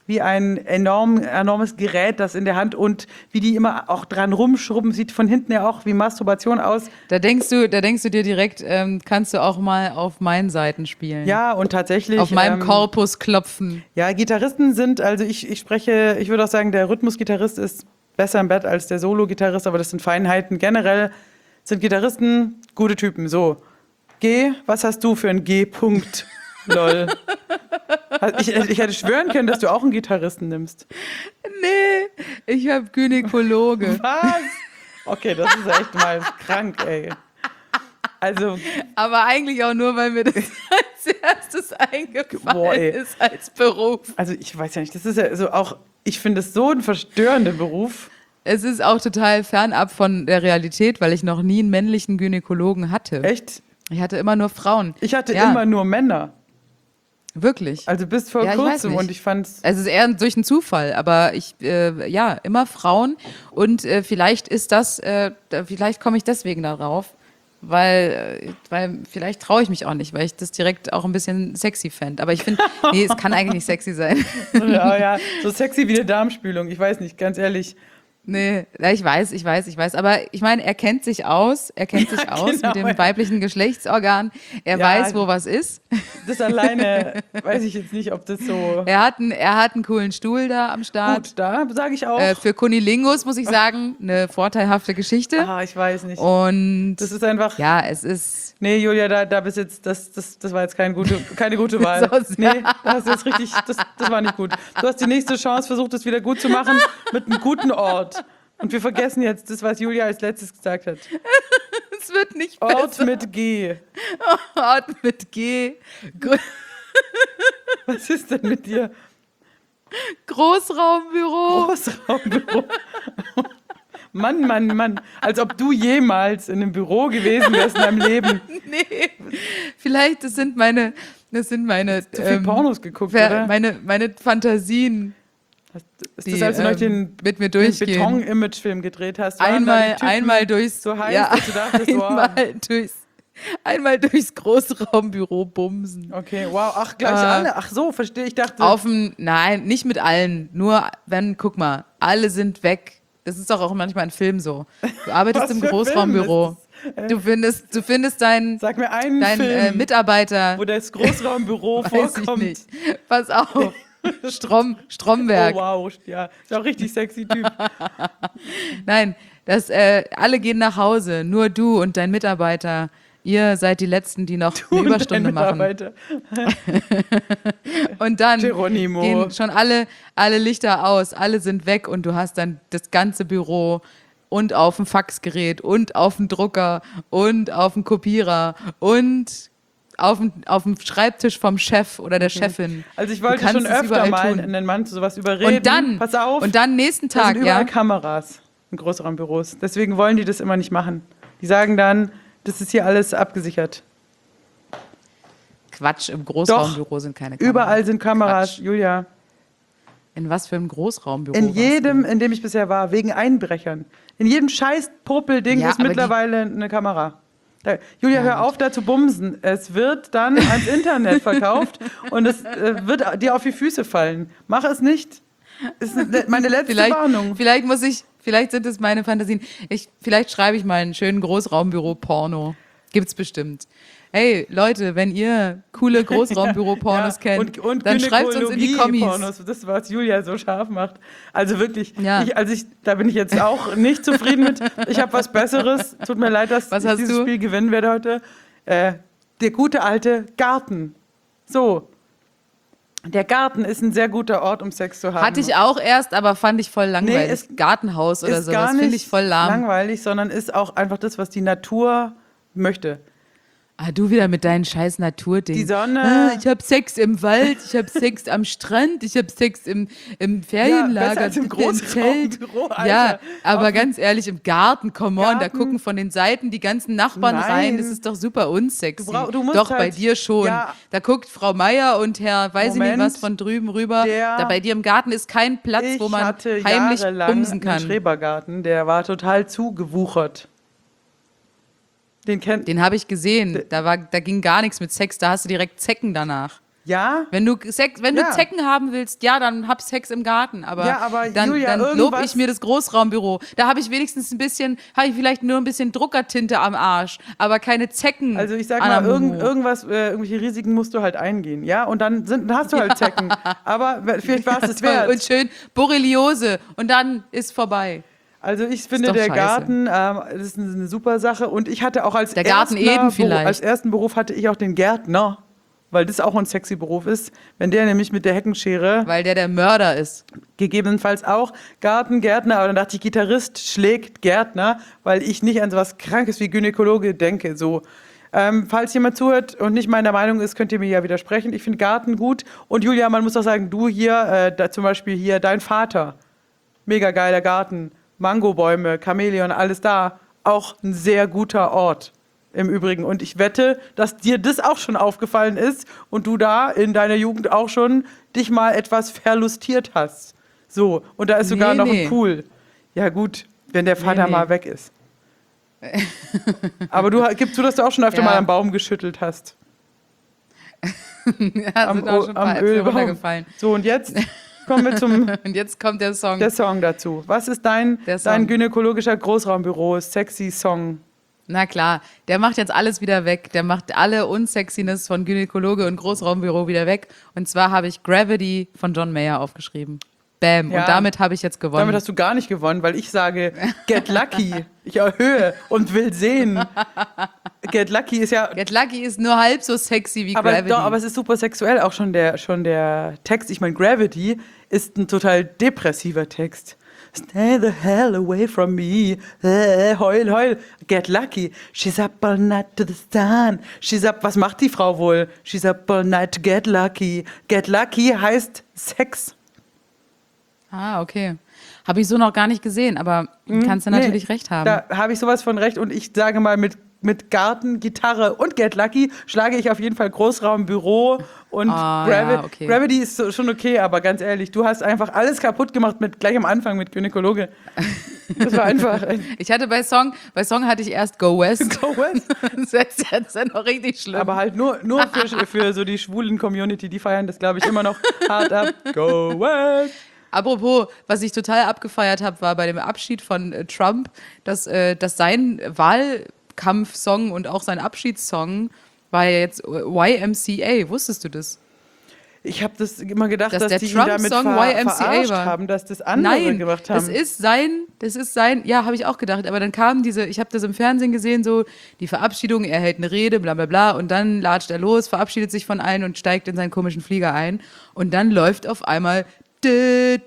enormes Gerät, das in der Hand und wie die immer auch dran rumschrubben, sieht von hinten ja auch wie Masturbation aus. Da denkst du dir direkt, kannst du auch mal auf meinen Seiten spielen. Ja, und tatsächlich. Auf meinem Korpus klopfen. Ja, Gitarristen sind, also ich würde auch sagen, der Rhythmusgitarrist ist besser im Bett als der Solo-Gitarrist, aber das sind Feinheiten. Generell sind Gitarristen gute Typen. So, G, was hast du für einen G-Punkt? Lol. Ich hätte schwören können, dass du auch einen Gitarristen nimmst. Nee, ich habe Gynäkologe. Was? Okay, das ist echt mal krank, ey. Also, Aber eigentlich auch nur, weil mir das als erstes eingefallen ist als Beruf. also ich weiß ja nicht, das ist ja so auch, ich finde es so ein verstörender Beruf. Es ist auch total fernab von der Realität, weil ich noch nie einen männlichen Gynäkologen hatte. Echt? Ich hatte immer nur Frauen. Ich hatte Ja. immer nur Männer. Wirklich. Also bis vor Ja, ich weiß kurzem nicht. und ich fand's. Es ist eher durch einen Zufall, aber immer Frauen und vielleicht vielleicht komme ich deswegen darauf, weil vielleicht traue ich mich auch nicht, weil ich das direkt auch ein bisschen sexy fände. Aber ich finde, nee, es kann eigentlich nicht sexy sein. Ja, so sexy wie eine Darmspülung. Ich weiß nicht, ganz ehrlich. Nee, ja, ich weiß. Aber ich meine, er kennt sich aus genau, mit dem weiblichen Geschlechtsorgan. Er Ja. weiß, wo was ist. Das alleine weiß ich jetzt nicht, ob das so. Er hat einen coolen Stuhl da am Start. Gut, da sage ich auch. Für Kunilingus muss ich sagen, eine vorteilhafte Geschichte. Ich weiß nicht. Und Das ist einfach. ja, es ist. Nee, Julia, da bist jetzt, das war jetzt keine gute Wahl. So Nee, da hast du jetzt richtig, das war nicht gut. Du hast die nächste Chance versucht, das wieder gut zu machen mit einem guten Ort. Und wir vergessen jetzt das, was Julia als letztes gesagt hat. Es wird nicht Ort besser. mit G. Ort mit G. Was ist denn mit dir? Großraumbüro. Großraumbüro. Mann. Als ob du jemals in einem Büro gewesen wärst in deinem Leben. Nee. Vielleicht, das sind meine Zu viel Pornos geguckt, oder? meine Fantasien, Ist die das, als du noch den mit mir den durchgehen. Beton-Image-Film gedreht hast? Waren da die Typen einmal durchs so heiß, dass du dachtest, wow. einmal durchs Großraumbüro bumsen. Okay, wow. Ach, gleich alle. Ach so, verstehe. Ich dachte. Nein, nicht mit allen. Nur wenn, guck mal, alle sind weg. Das ist doch auch manchmal in Filmen so. Du arbeitest Was im für ein Großraumbüro. Film Du findest deinen Sag mir einen Film, Mitarbeiter. wo das Großraumbüro Weiß ich vorkommt. nicht. Pass auf. Stromberg. Oh wow, ja. Ist auch richtig sexy Typ. Nein, alle gehen nach Hause. Nur du und dein Mitarbeiter. Ihr seid die Letzten, die noch eine Überstunde machen. Und dann Geronimo. gehen schon alle Lichter aus, alle sind weg und du hast dann das ganze Büro und auf dem Faxgerät und auf dem Drucker und auf dem Kopierer und auf dem Schreibtisch vom Chef oder der Chefin. Also ich Du wollte kannst schon es öfter überall mal tun. einen Mann zu sowas überreden. Pass auf, Und dann nächsten da Tag, sind überall ja. Kameras in Großraumbüros. Deswegen wollen die das immer nicht machen. Die sagen dann, das ist hier alles abgesichert. Quatsch, im Großraumbüro sind keine Kameras. Überall sind Kameras, Quatsch. Julia. In was für einem Großraumbüro? In warst du? jedem, in dem ich bisher war, wegen Einbrechern. In jedem scheiß Popelding Ja, ist aber mittlerweile eine Kamera. Julia, hör auf, da zu bumsen. Es wird dann ans Internet verkauft und es wird dir auf die Füße fallen. Mach es nicht. Ist meine letzte Warnung. Vielleicht sind es meine Fantasien. Vielleicht schreibe ich mal einen schönen Großraumbüro-Porno. Gibt's bestimmt. Hey, Leute, wenn ihr coole Großraumbüro-Pornos kennt, dann schreibt uns in die Kommis. Pornos, das, was Julia so scharf macht. Also wirklich, Ja. da bin ich jetzt auch nicht zufrieden mit. Ich habe was Besseres. Tut mir leid, dass Was ich hast dieses du? Spiel gewinnen werde heute. Der gute alte Garten. So. Der Garten ist ein sehr guter Ort, um Sex zu haben. Hatte ich auch erst, aber fand ich voll langweilig. ist- Gartenhaus oder ist sowas gar finde nicht ich voll lahm. langweilig, sondern ist auch einfach das, was die Natur möchte. Ah, du wieder mit deinen scheiß Naturdingen. Die Sonne. Ah, ich habe Sex im Wald, ich habe Sex am Strand, ich habe Sex im Ferienlager, besser als im Zelt. Großraumbüro, Alter. Ja, aber ganz ehrlich, im Garten, come on, da Garten. gucken von den Seiten die ganzen Nachbarn Nein. rein, das ist doch super unsexy. Du musst Doch, bei halt- dir schon. Ja. Da guckt Frau Meier und Herr, weiß ich Moment. nicht was, von drüben rüber. Da bei dir im Garten ist kein Platz, wo man hatte heimlich jahrelang bumsen einen kann. Schrebergarten, der war total zugewuchert. Den habe ich gesehen. Da ging gar nichts mit Sex, da hast du direkt Zecken danach. Ja? Wenn du Ja. Zecken haben willst, ja, dann hab Sex im Garten. Aber, Ja, aber dann, Julia, dann lob irgendwas- ich mir das Großraumbüro. Da habe ich wenigstens habe ich vielleicht nur ein bisschen Druckertinte am Arsch, aber keine Zecken. Also ich sag an mal, der Mumu. irgendwelche Risiken musst du halt eingehen, ja? Und dann hast du halt Zecken. Aber vielleicht war es es Toll. wert. Und schön Borreliose und dann ist vorbei. Also ich finde, doch der scheiße. Garten, das ist eine super Sache. Und ich hatte auch als Der Garten Eden vielleicht. Als ersten Beruf hatte ich auch den Gärtner, weil das auch ein sexy Beruf ist. Wenn der nämlich mit der Heckenschere, Weil der Mörder ist. gegebenenfalls auch Gärtner, aber dann dachte ich, Gitarrist schlägt Gärtner, weil ich nicht an so was Krankes wie Gynäkologe denke. So. Falls jemand zuhört und nicht meiner Meinung ist, könnt ihr mir ja widersprechen. Ich finde Garten gut. Und Julia, man muss doch sagen, du hier, zum Beispiel hier, dein Vater, mega geiler Garten, Mangobäume, Chamäleon, alles da. Auch ein sehr guter Ort im Übrigen. Und ich wette, dass dir das auch schon aufgefallen ist und du da in deiner Jugend auch schon dich mal etwas verlustiert hast. So, und da ist sogar noch Nee. ein Pool. Ja gut, wenn der Vater Nee. mal weg ist. Aber gibst du, dass du auch schon öfter Ja. mal am Baum geschüttelt hast? Ja, sind auch schon ein paar Äpfel runtergefallen. So, und jetzt kommen wir zum Und jetzt kommt der Song. der Song dazu. Was ist dein Song. gynäkologischer Großraumbüro sexy Song? Na klar, der macht jetzt alles wieder weg. Der macht alle Unsexiness von Gynäkologe und Großraumbüro wieder weg. Und zwar habe ich Gravity von John Mayer aufgeschrieben. Bam. Ja. Und damit habe ich jetzt gewonnen. Damit hast du gar nicht gewonnen, weil ich sage, get lucky. Ich erhöhe und will sehen. Get lucky ist ja. Get Lucky ist nur halb so sexy wie Gravity. Aber es ist super sexuell, auch schon der Text. Ich meine, Gravity ist ein total depressiver Text. Stay the hell away from me. Heul, heul. Get lucky. She's up all night to the sun. She's up. Was macht die Frau wohl? She's up all night to get lucky. Get lucky heißt Sex. Ah, okay. Habe ich so noch gar nicht gesehen, aber kannst du natürlich recht haben. Da habe ich sowas von recht und ich sage mal, mit Garten, Gitarre und Get Lucky schlage ich auf jeden Fall Großraumbüro und ja, okay. Gravity ist schon okay, aber ganz ehrlich, du hast einfach alles kaputt gemacht gleich am Anfang mit Gynäkologe. Das war einfach. Ich hatte bei Song hatte ich erst Go West. Go West. Das ist ja noch richtig schlimm. Aber halt nur für so die schwulen Community, die feiern das, glaube ich, immer noch hart ab. Go West. Apropos, was ich total abgefeiert habe, war bei dem Abschied von Trump, dass sein Wahlkampfsong und auch sein Abschiedssong war ja jetzt YMCA. Wusstest du das? Ich habe das immer gedacht, Dass dass der die ihn damit Trump-Song YMCA verarscht war. haben, dass das andere Nein, gemacht haben. das ist sein, ja, habe ich auch gedacht, aber dann kam ich habe das im Fernsehen gesehen, so die Verabschiedung, er hält eine Rede, bla bla bla, und dann latscht er los, verabschiedet sich von allen und steigt in seinen komischen Flieger ein und dann läuft auf einmal und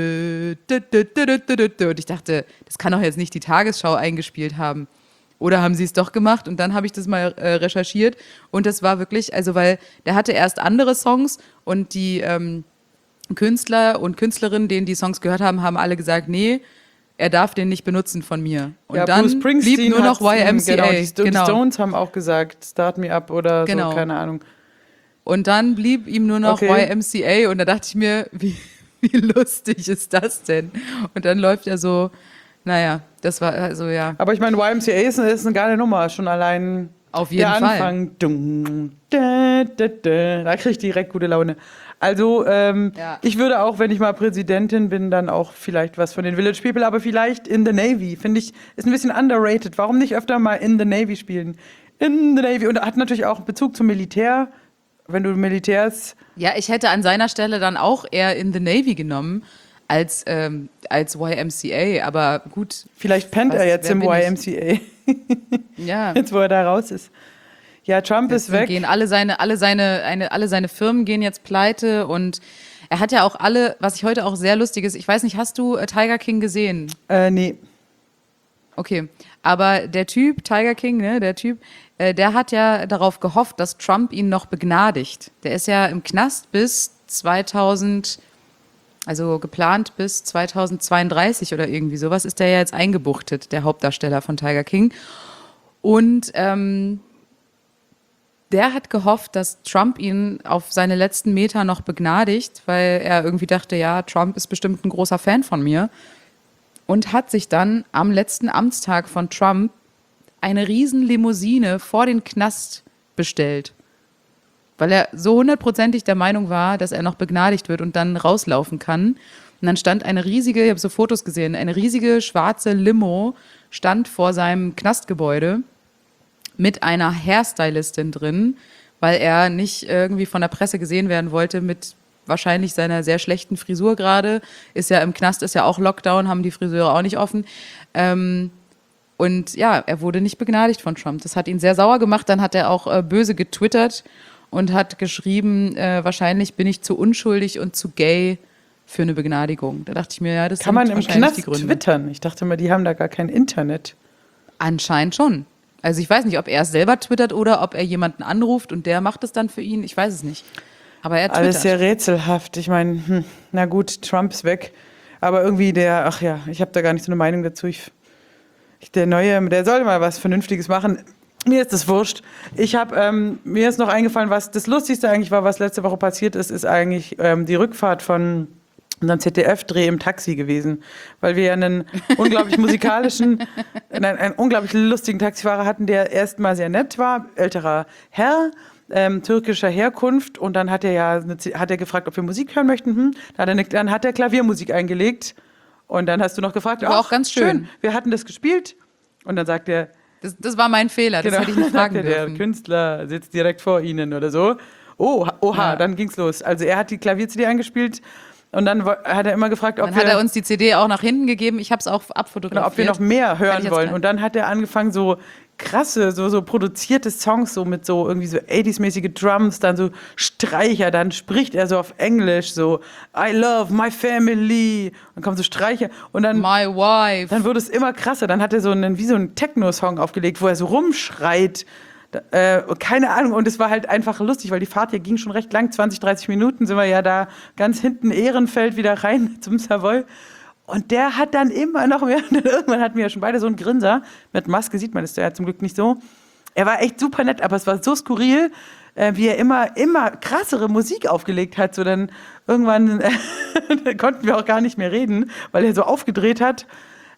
ich dachte, das kann doch jetzt nicht die Tagesschau eingespielt haben. Oder haben sie es doch gemacht? Und dann habe ich das mal recherchiert. Und das war wirklich, also weil der hatte erst andere Songs und die Künstler und Künstlerinnen, denen die Songs gehört haben, haben alle gesagt, nee, er darf den nicht benutzen von mir. Und Ja, dann Bruce Springsteen blieb nur noch hat's, YMCA. Genau, die Stones haben auch gesagt, Start Me Up oder Genau. so, keine Ahnung. Und dann blieb ihm nur noch Okay. YMCA und da dachte ich mir, wie lustig ist das denn? Und dann läuft er so, naja, das war also ja. Aber ich meine, YMCA ist eine geile Nummer, schon allein Auf jeden der Fall. Anfang. Da kriege ich direkt gute Laune. Also, ich würde auch, wenn ich mal Präsidentin bin, dann auch vielleicht was von den Village People, aber vielleicht in the Navy, finde ich, ist ein bisschen underrated. Warum nicht öfter mal in the Navy spielen? In the Navy. Und hat natürlich auch einen Bezug zum Militär. Wenn du Militärs... Ja, ich hätte an seiner Stelle dann auch eher in the Navy genommen als YMCA, aber gut. Vielleicht pennt er jetzt im YMCA. Ja. Jetzt, wo er da raus ist. Ja, Trump ist weg. Gehen alle seine Firmen gehen jetzt pleite und er hat ja auch was ich heute auch sehr lustig ist, ich weiß nicht, hast du Tiger King gesehen? Nee. Okay, aber der Typ, Tiger King, ne, der hat ja darauf gehofft, dass Trump ihn noch begnadigt. Der ist ja im Knast bis 2000, also geplant bis 2032 oder irgendwie sowas, ist der ja jetzt eingebuchtet, der Hauptdarsteller von Tiger King. Und der hat gehofft, dass Trump ihn auf seine letzten Meter noch begnadigt, weil er irgendwie dachte, ja, Trump ist bestimmt ein großer Fan von mir. Und hat sich dann am letzten Amtstag von Trump eine Riesenlimousine vor den Knast bestellt. Weil er so hundertprozentig der Meinung war, dass er noch begnadigt wird und dann rauslaufen kann. Und dann stand eine riesige, ich habe so Fotos gesehen, eine riesige schwarze Limo stand vor seinem Knastgebäude mit einer Hairstylistin drin, weil er nicht irgendwie von der Presse gesehen werden wollte mit wahrscheinlich seiner sehr schlechten Frisur gerade. Ist ja im Knast, ist ja auch Lockdown, haben die Friseure auch nicht offen. Und ja, er wurde nicht begnadigt von Trump. Das hat ihn sehr sauer gemacht. Dann hat er auch böse getwittert und hat geschrieben, wahrscheinlich bin ich zu unschuldig und zu gay für eine Begnadigung. Da dachte ich mir, ja, das kann man im Knast die Gründe. twittern? Ich dachte mal, die haben da gar kein Internet. Anscheinend schon. Also ich weiß nicht, ob er es selber twittert oder ob er jemanden anruft und der macht es dann für ihn. Ich weiß es nicht. Aber er twittert. Alles sehr rätselhaft. Ich meine, na gut, Trump ist weg. Aber irgendwie ach ja, ich habe da gar nicht so eine Meinung dazu. Der Neue, der soll mal was Vernünftiges machen. Mir ist das wurscht. Mir ist noch eingefallen, was das Lustigste eigentlich war, was letzte Woche passiert ist eigentlich die Rückfahrt von unserem ZDF-Dreh im Taxi gewesen. Weil wir ja einen unglaublich einen unglaublich lustigen Taxifahrer hatten, der erstmal sehr nett war, älterer Herr, türkischer Herkunft. Und dann hat er gefragt, ob wir Musik hören möchten. Dann hat er Klaviermusik eingelegt. Und dann hast du noch gefragt, war auch ganz schön. Wir hatten das gespielt. Und dann sagt er, das war mein Fehler, das hätte ich nicht fragen dürfen. Der Künstler sitzt direkt vor Ihnen oder so. Oha, Dann ging's los. Also er hat die Klavier-CD eingespielt und dann hat er immer gefragt, hat er uns die CD auch nach hinten gegeben. Ich habe es auch abfotografiert. Ob wir noch mehr hören wollen. Und dann hat er angefangen, so krasse, so produzierte Songs, so mit so irgendwie so 80s-mäßige Drums, dann so Streicher, dann spricht er so auf Englisch, so I love my family. Dann kommen so Streicher und dann my wife. Dann wurde es immer krasser. Dann hat er wie so einen Techno-Song aufgelegt, wo er so rumschreit. Keine Ahnung. Und es war halt einfach lustig, weil die Fahrt hier ging schon recht lang, 20, 30 Minuten sind wir ja da ganz hinten Ehrenfeld wieder rein zum Savoy. Und der hat dann immer noch mehr, und irgendwann hatten wir ja schon beide so einen Grinser. Mit Maske sieht man das ja zum Glück nicht so. Er war echt super nett, aber es war so skurril, wie er immer krassere Musik aufgelegt hat. So dann irgendwann konnten wir auch gar nicht mehr reden, weil er so aufgedreht hat.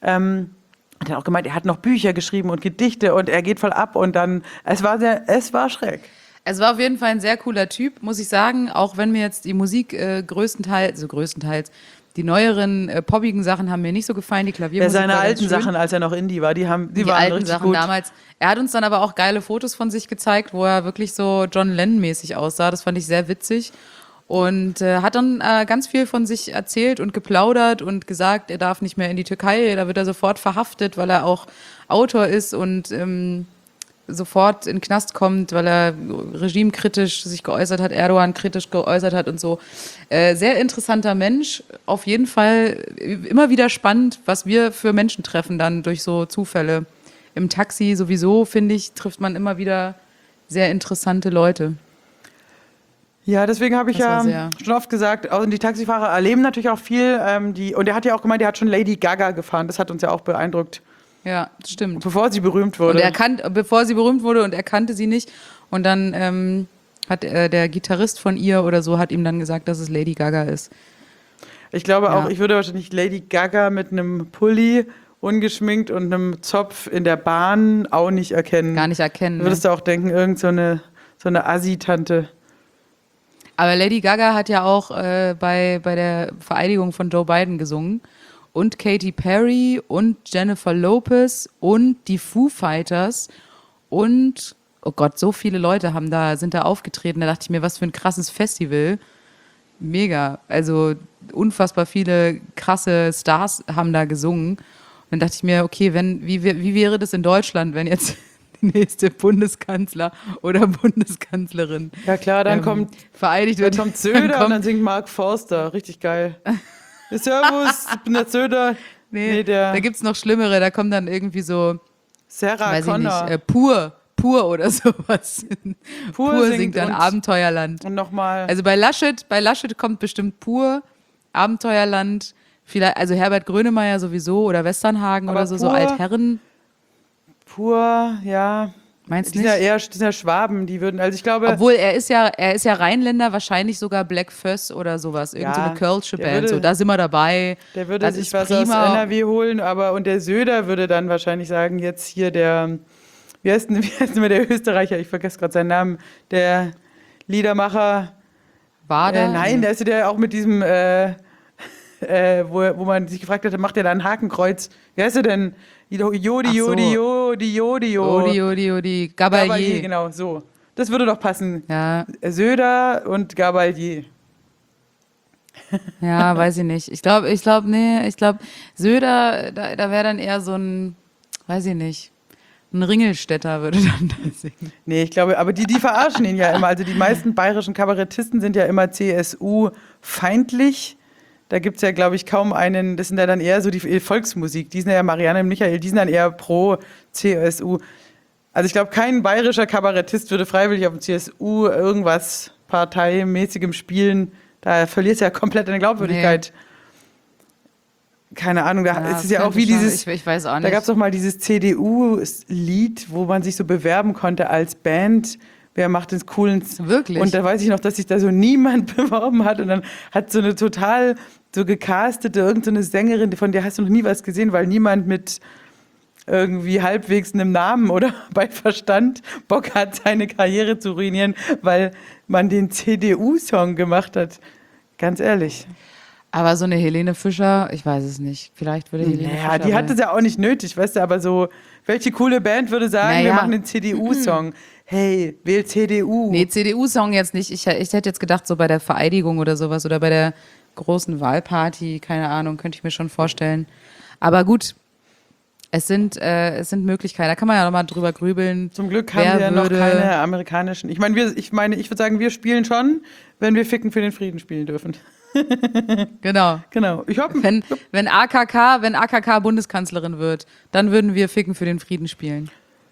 Hat er auch gemeint, er hat noch Bücher geschrieben und Gedichte und er geht voll ab. Und dann, es war schräg. Es war auf jeden Fall ein sehr cooler Typ, muss ich sagen. Auch wenn mir jetzt die Musik größtenteils, die neueren poppigen Sachen haben mir nicht so gefallen, die Klaviermusik. Ja, seine war alten schön. Sachen, als er noch Indie war, die waren alten richtig Sachen gut. Damals. Er hat uns dann aber auch geile Fotos von sich gezeigt, wo er wirklich so John Lennon-mäßig aussah. Das fand ich sehr witzig. Und hat dann ganz viel von sich erzählt und geplaudert und gesagt, er darf nicht mehr in die Türkei, da wird er sofort verhaftet, weil er auch Autor ist und sofort in den Knast kommt, weil er regimekritisch sich geäußert hat, Erdogan kritisch geäußert hat und so. Sehr interessanter Mensch, auf jeden Fall immer wieder spannend, was wir für Menschen treffen dann durch so Zufälle. Im Taxi sowieso, finde ich, trifft man immer wieder sehr interessante Leute. Ja, deswegen habe ich ja schon oft gesagt, und die Taxifahrer erleben natürlich auch viel. Und er hat ja auch gemeint, er hat schon Lady Gaga gefahren. Das hat uns ja auch beeindruckt. Ja, das stimmt. Bevor sie berühmt wurde. Bevor sie berühmt wurde und er kannte sie nicht. Und dann hat der Gitarrist von ihr oder so hat ihm dann gesagt, dass es Lady Gaga ist. Ich glaube auch, ich würde wahrscheinlich Lady Gaga mit einem Pulli ungeschminkt und einem Zopf in der Bahn auch nicht erkennen. Gar nicht erkennen. Würdest du auch denken, irgend so eine Assi-Tante. Aber Lady Gaga hat ja auch bei der Vereidigung von Joe Biden gesungen. Und Katy Perry und Jennifer Lopez und die Foo Fighters und oh Gott, so viele Leute sind da aufgetreten. Da dachte ich mir, was für ein krasses Festival. Mega. Also unfassbar viele krasse Stars haben da gesungen. Und dann dachte ich mir, okay, wie wäre das in Deutschland, wenn jetzt der nächste Bundeskanzler oder Bundeskanzlerin Ja klar, dann kommt vereidigt wird? Söder und dann singt Mark Forster. Richtig geil. Servus, ich bin der Söder. Nee, der da gibt's noch Schlimmere. Da kommt dann irgendwie so, Sarah weiß Connor. ich nicht, Pur oder sowas. Pur singt dann und- Abenteuerland. Und nochmal. Also bei Laschet kommt bestimmt Pur, Abenteuerland, vielleicht, also Herbert Grönemeyer sowieso oder Westernhagen Aber oder so Pur- Altherren. Pur, ja. Meinst Die du sind ja nicht? eher die sind ja Schwaben, die würden, also ich glaube, Obwohl er ist ja Rheinländer, wahrscheinlich sogar Black Föss oder sowas, irgend so Ja, eine Kölsche der Band, würde- so, da sind wir dabei. der würde das sich ist was aus prima. NRW holen, und der Söder würde dann wahrscheinlich sagen, jetzt hier wie heißt denn mal der Österreicher, ich vergesse gerade seinen Namen, der Liedermacher, Wader? nein, der ist ja der auch mit diesem, wo man sich gefragt hat, macht der da ein Hakenkreuz? Wie heißt er denn? Jodi, Ach so. Odi, Gabalier. Genau, so. Das würde doch passen. Ja, Söder und Gabalier. ja, weiß ich nicht. Ich glaube, Söder, da wäre dann eher so ein, weiß ich nicht, ein Ringelstädter würde dann da singen. Nee, ich glaube, aber die verarschen ihn ja immer. Also die meisten bayerischen Kabarettisten sind ja immer CSU-feindlich. Da gibt es ja, glaube ich, kaum einen, das sind ja dann eher so die Volksmusik. Die sind ja Marianne und Michael, die sind dann eher pro CSU. Also ich glaube, kein bayerischer Kabarettist würde freiwillig auf dem CSU irgendwas parteimäßigem spielen. Da verliert es ja komplett eine Glaubwürdigkeit. Keine Ahnung, da ist es ja auch wie dieses, Ich weiß auch nicht. da gab es doch mal dieses CDU-Lied, wo man sich so bewerben konnte als Band. Wer macht den coolen... Wirklich? Und da weiß ich noch, dass sich da so niemand beworben hat. Und dann hat so eine total so gecastete, irgendeine Sängerin, von der hast du noch nie was gesehen, weil niemand mit irgendwie halbwegs einem Namen oder bei Verstand Bock hat, seine Karriere zu ruinieren, weil man den CDU-Song gemacht hat. Ganz ehrlich. Aber so eine Helene Fischer, ich weiß es nicht. Vielleicht würde Helene Naja, Fischer... die hat es ja auch nicht nötig, weißt du, aber so, welche coole Band würde sagen, Naja. wir machen den CDU-Song. Hey, wähl CDU. Nee, CDU-Song jetzt nicht. Ich hätte jetzt gedacht, so bei der Vereidigung oder sowas oder bei der großen Wahlparty, keine Ahnung, könnte ich mir schon vorstellen. Aber gut, es sind Möglichkeiten. Da kann man ja noch mal drüber grübeln. Zum Glück haben wir ja noch keine amerikanischen. Ich würde sagen, wir spielen schon, wenn wir Ficken für den Frieden spielen dürfen. Genau. Genau. Ich hoffe, Wenn AKK Bundeskanzlerin wird, dann würden wir Ficken für den Frieden spielen.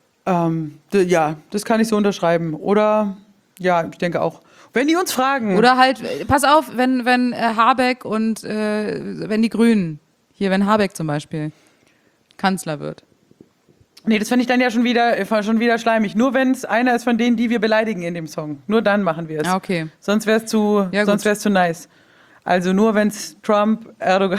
ja, das kann ich so unterschreiben. Oder, ja, ich denke auch. Wenn die uns fragen. Oder halt, pass auf, wenn Habeck und wenn die Grünen, wenn Habeck zum Beispiel Kanzler wird. Nee, das fände ich dann ja schon wieder schleimig. Nur wenn es einer ist von denen, die wir beleidigen in dem Song. Nur dann machen wir es. Ah, okay. Sonst wäre es zu nice. Also nur wenn es Trump, Erdogan.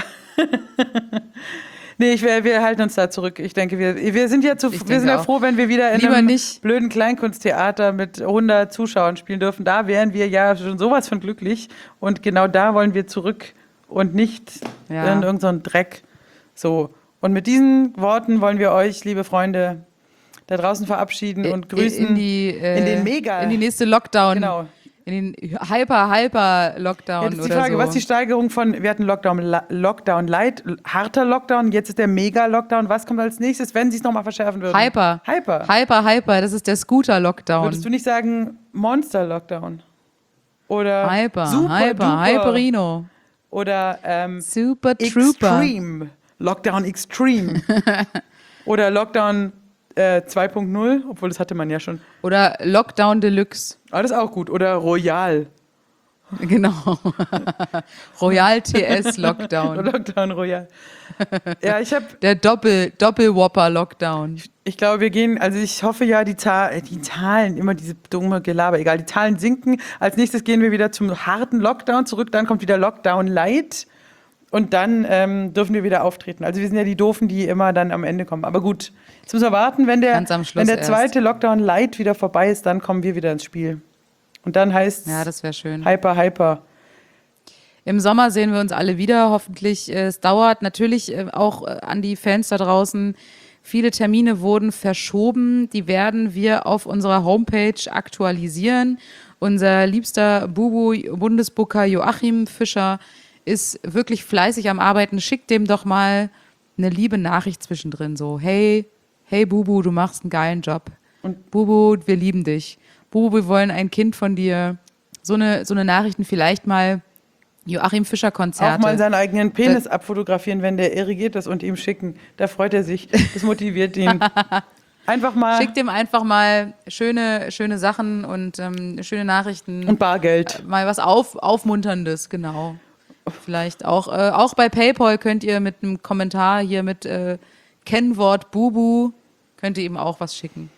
Nee, wir halten uns da zurück. Ich denke, wir sind ja auch. froh, wenn wir wieder in Lieber einem nicht. blöden Kleinkunsttheater mit 100 Zuschauern spielen dürfen. Da wären wir ja schon sowas von glücklich. Und genau da wollen wir zurück und nicht in irgendeinen so Dreck. So. Und mit diesen Worten wollen wir euch, liebe Freunde, da draußen verabschieden und grüßen In den nächste Lockdown. Genau. In den Hyper-Lockdown Jetzt ist die oder Frage, so. was ist die Steigerung von, wir hatten Lockdown Light, harter Lockdown, jetzt ist der Mega-Lockdown. Was kommt als nächstes, wenn sie es nochmal verschärfen würden? Hyper, das ist der Scooter-Lockdown. Würdest du nicht sagen Monster-Lockdown? Oder Hyperino. Oder Super Trooper. Extreme. Lockdown Extreme. Oder Lockdown 2.0, obwohl das hatte man ja schon. Oder Lockdown Deluxe. Aber das ist auch gut. Oder Royal. Genau. Royal TS Lockdown. Lockdown Royal. Ja, Der Doppel-Whopper Lockdown. Ich glaube, ich hoffe ja, die Zahlen, immer diese dumme Gelaber, egal, die Zahlen sinken. Als nächstes gehen wir wieder zum harten Lockdown zurück, dann kommt wieder Lockdown Light und dann dürfen wir wieder auftreten. Also wir sind ja die Doofen, die immer dann am Ende kommen. Aber gut, jetzt müssen wir warten, wenn der zweite Lockdown Light wieder vorbei ist, dann kommen wir wieder ins Spiel. Und dann heißt es das wäre schön. Hyper. Im Sommer sehen wir uns alle wieder, hoffentlich. Es dauert natürlich auch an die Fans da draußen. Viele Termine wurden verschoben. Die werden wir auf unserer Homepage aktualisieren. Unser liebster Bubu-Bundesbooker Joachim Fischer ist wirklich fleißig am Arbeiten. Schickt dem doch mal eine liebe Nachricht zwischendrin. So, hey Bubu, du machst einen geilen Job. Und Bubu, wir lieben dich. Bubu, wir wollen ein Kind von dir. So eine Nachrichten vielleicht mal Joachim Fischer Konzerte. Auch mal seinen eigenen Penis abfotografieren, wenn der irrigiert das und ihm schicken. Da freut er sich. Das motiviert ihn. Einfach mal. Schickt ihm einfach mal schöne Sachen und schöne Nachrichten. Und Bargeld. Mal was Aufmunterndes, genau. Vielleicht auch bei PayPal könnt ihr mit einem Kommentar hier mit Kennwort Bubu, könnt ihr ihm auch was schicken.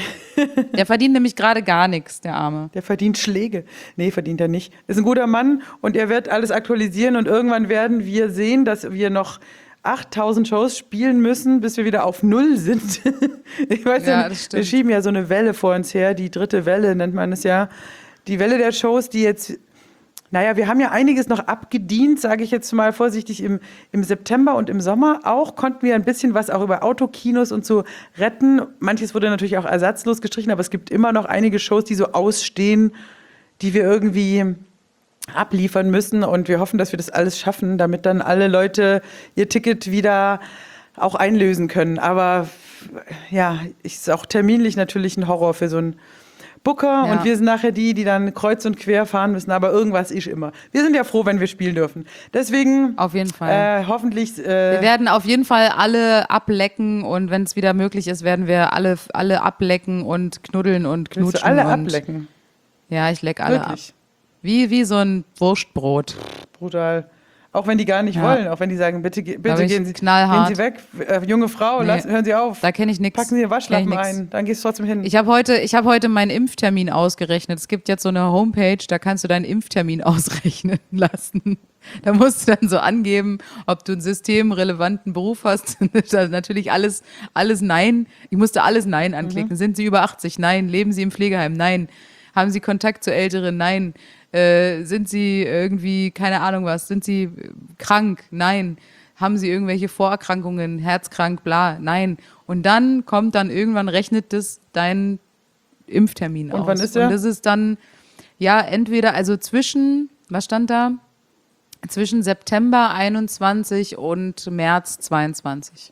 Der verdient nämlich gerade gar nichts, der Arme. Der verdient Schläge. Nee, verdient er nicht. Ist ein guter Mann und er wird alles aktualisieren und irgendwann werden wir sehen, dass wir noch 8000 Shows spielen müssen, bis wir wieder auf Null sind. Ich weiß Ja, nicht, das stimmt. wir schieben ja so eine Welle vor uns her, die dritte Welle nennt man es ja. Die Welle der Shows, die jetzt, naja, wir haben ja einiges noch abgedient, sage ich jetzt mal vorsichtig, im September und im Sommer auch, konnten wir ein bisschen was auch über Autokinos und so retten. Manches wurde natürlich auch ersatzlos gestrichen, aber es gibt immer noch einige Shows, die so ausstehen, die wir irgendwie abliefern müssen und wir hoffen, dass wir das alles schaffen, damit dann alle Leute ihr Ticket wieder auch einlösen können. Aber ja, ist auch terminlich natürlich ein Horror für so einen Booker Ja. und wir sind nachher die dann kreuz und quer fahren müssen, aber irgendwas ist immer. Wir sind ja froh, wenn wir spielen dürfen. Deswegen Auf jeden Fall. hoffentlich Wir werden auf jeden Fall alle ablecken und wenn es wieder möglich ist, werden wir alle ablecken und knuddeln und knutschen. willst du alle und ablecken. Ja, ich leck alle Wirklich. ab. Wie so ein Wurstbrot. Brutal. Auch wenn die gar nicht Ja. wollen, auch wenn die sagen, bitte Da bin ich gehen Sie knallhart. weg. Junge Frau, Nee. hören Sie auf. Da kenne ich nichts. Packen Sie den Waschlappen ein, dann gehst du trotzdem hin. Ich habe heute meinen Impftermin ausgerechnet. Es gibt jetzt so eine Homepage, da kannst du deinen Impftermin ausrechnen lassen. Da musst du dann so angeben, ob du einen systemrelevanten Beruf hast. Das natürlich alles Nein. Ich musste alles Nein anklicken. Sind Sie über 80? Nein. Leben Sie im Pflegeheim? Nein. Haben Sie Kontakt zu Älteren? Nein. Sind Sie irgendwie, keine Ahnung was, sind Sie krank? Nein. Haben Sie irgendwelche Vorerkrankungen, herzkrank, bla? Nein. Und dann rechnet das deinen Impftermin aus. Und wann ist der? Und das ist dann, ja, entweder, also was stand da? Zwischen September 21 und März 22.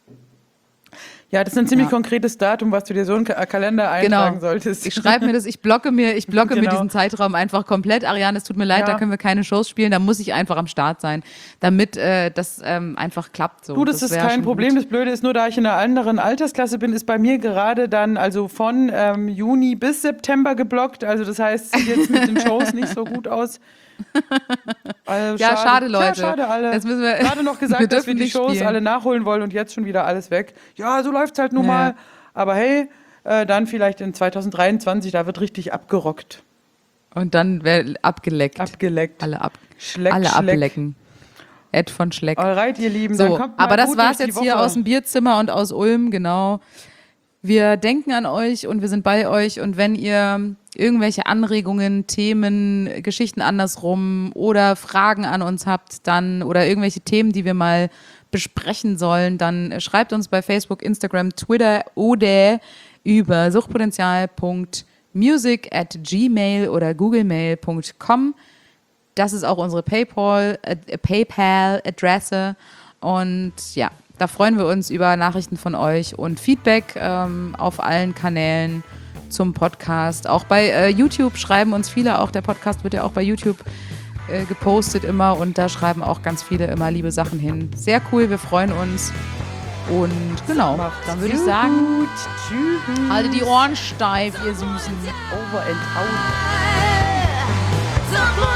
Ja, das ist ein ziemlich Ja. konkretes Datum, was du dir so in den Kalender eintragen solltest. Ich schreibe mir das, ich blocke mir Genau. diesen Zeitraum einfach komplett. Ariane, es tut mir leid, Ja. da können wir keine Shows spielen, da muss ich einfach am Start sein, damit das einfach klappt. So. Du, das ist wär kein schon Problem. gut. Das Blöde ist nur, da ich in einer anderen Altersklasse bin, ist bei mir gerade dann also von Juni bis September geblockt. Also das heißt, sieht jetzt mit den Shows nicht so gut aus. Also Ja, schade, Leute. Ja, schade, alle. Jetzt müssen wir- Gerade noch wir gesagt, dass dürfen wir die nicht Shows spielen. alle nachholen wollen und jetzt schon wieder alles weg. Ja, so läuft's halt nun Ja. mal. Aber hey, dann vielleicht in 2023, da wird richtig abgerockt. Und dann wäre abgeleckt. Abgeleckt. Alle Schleck, alle Schleck. ablecken. Ed von Schleck. Alright, ihr Lieben, dann So, kommt mal aber das gut war's durch die jetzt hier Woche. aus dem Bierzimmer und aus Ulm, genau. Wir denken an euch und wir sind bei euch und wenn ihr irgendwelche Anregungen, Themen, Geschichten andersrum oder Fragen an uns habt, dann oder irgendwelche Themen, die wir mal besprechen sollen, dann schreibt uns bei Facebook, Instagram, Twitter oder über suchtpotenzial.music@gmail oder googlemail.com. Das ist auch unsere PayPal-Adresse. Und ja, da freuen wir uns über Nachrichten von euch und Feedback auf allen Kanälen zum Podcast. Auch bei YouTube schreiben uns viele, auch der Podcast wird ja auch bei YouTube gepostet immer und da schreiben auch ganz viele immer liebe Sachen hin. Sehr cool, wir freuen uns. Und genau, Macht's dann würde ich gut. sagen, Tschüss. haltet die Ohren steif, ihr Süßen. Over and out. Suchtpotenzial.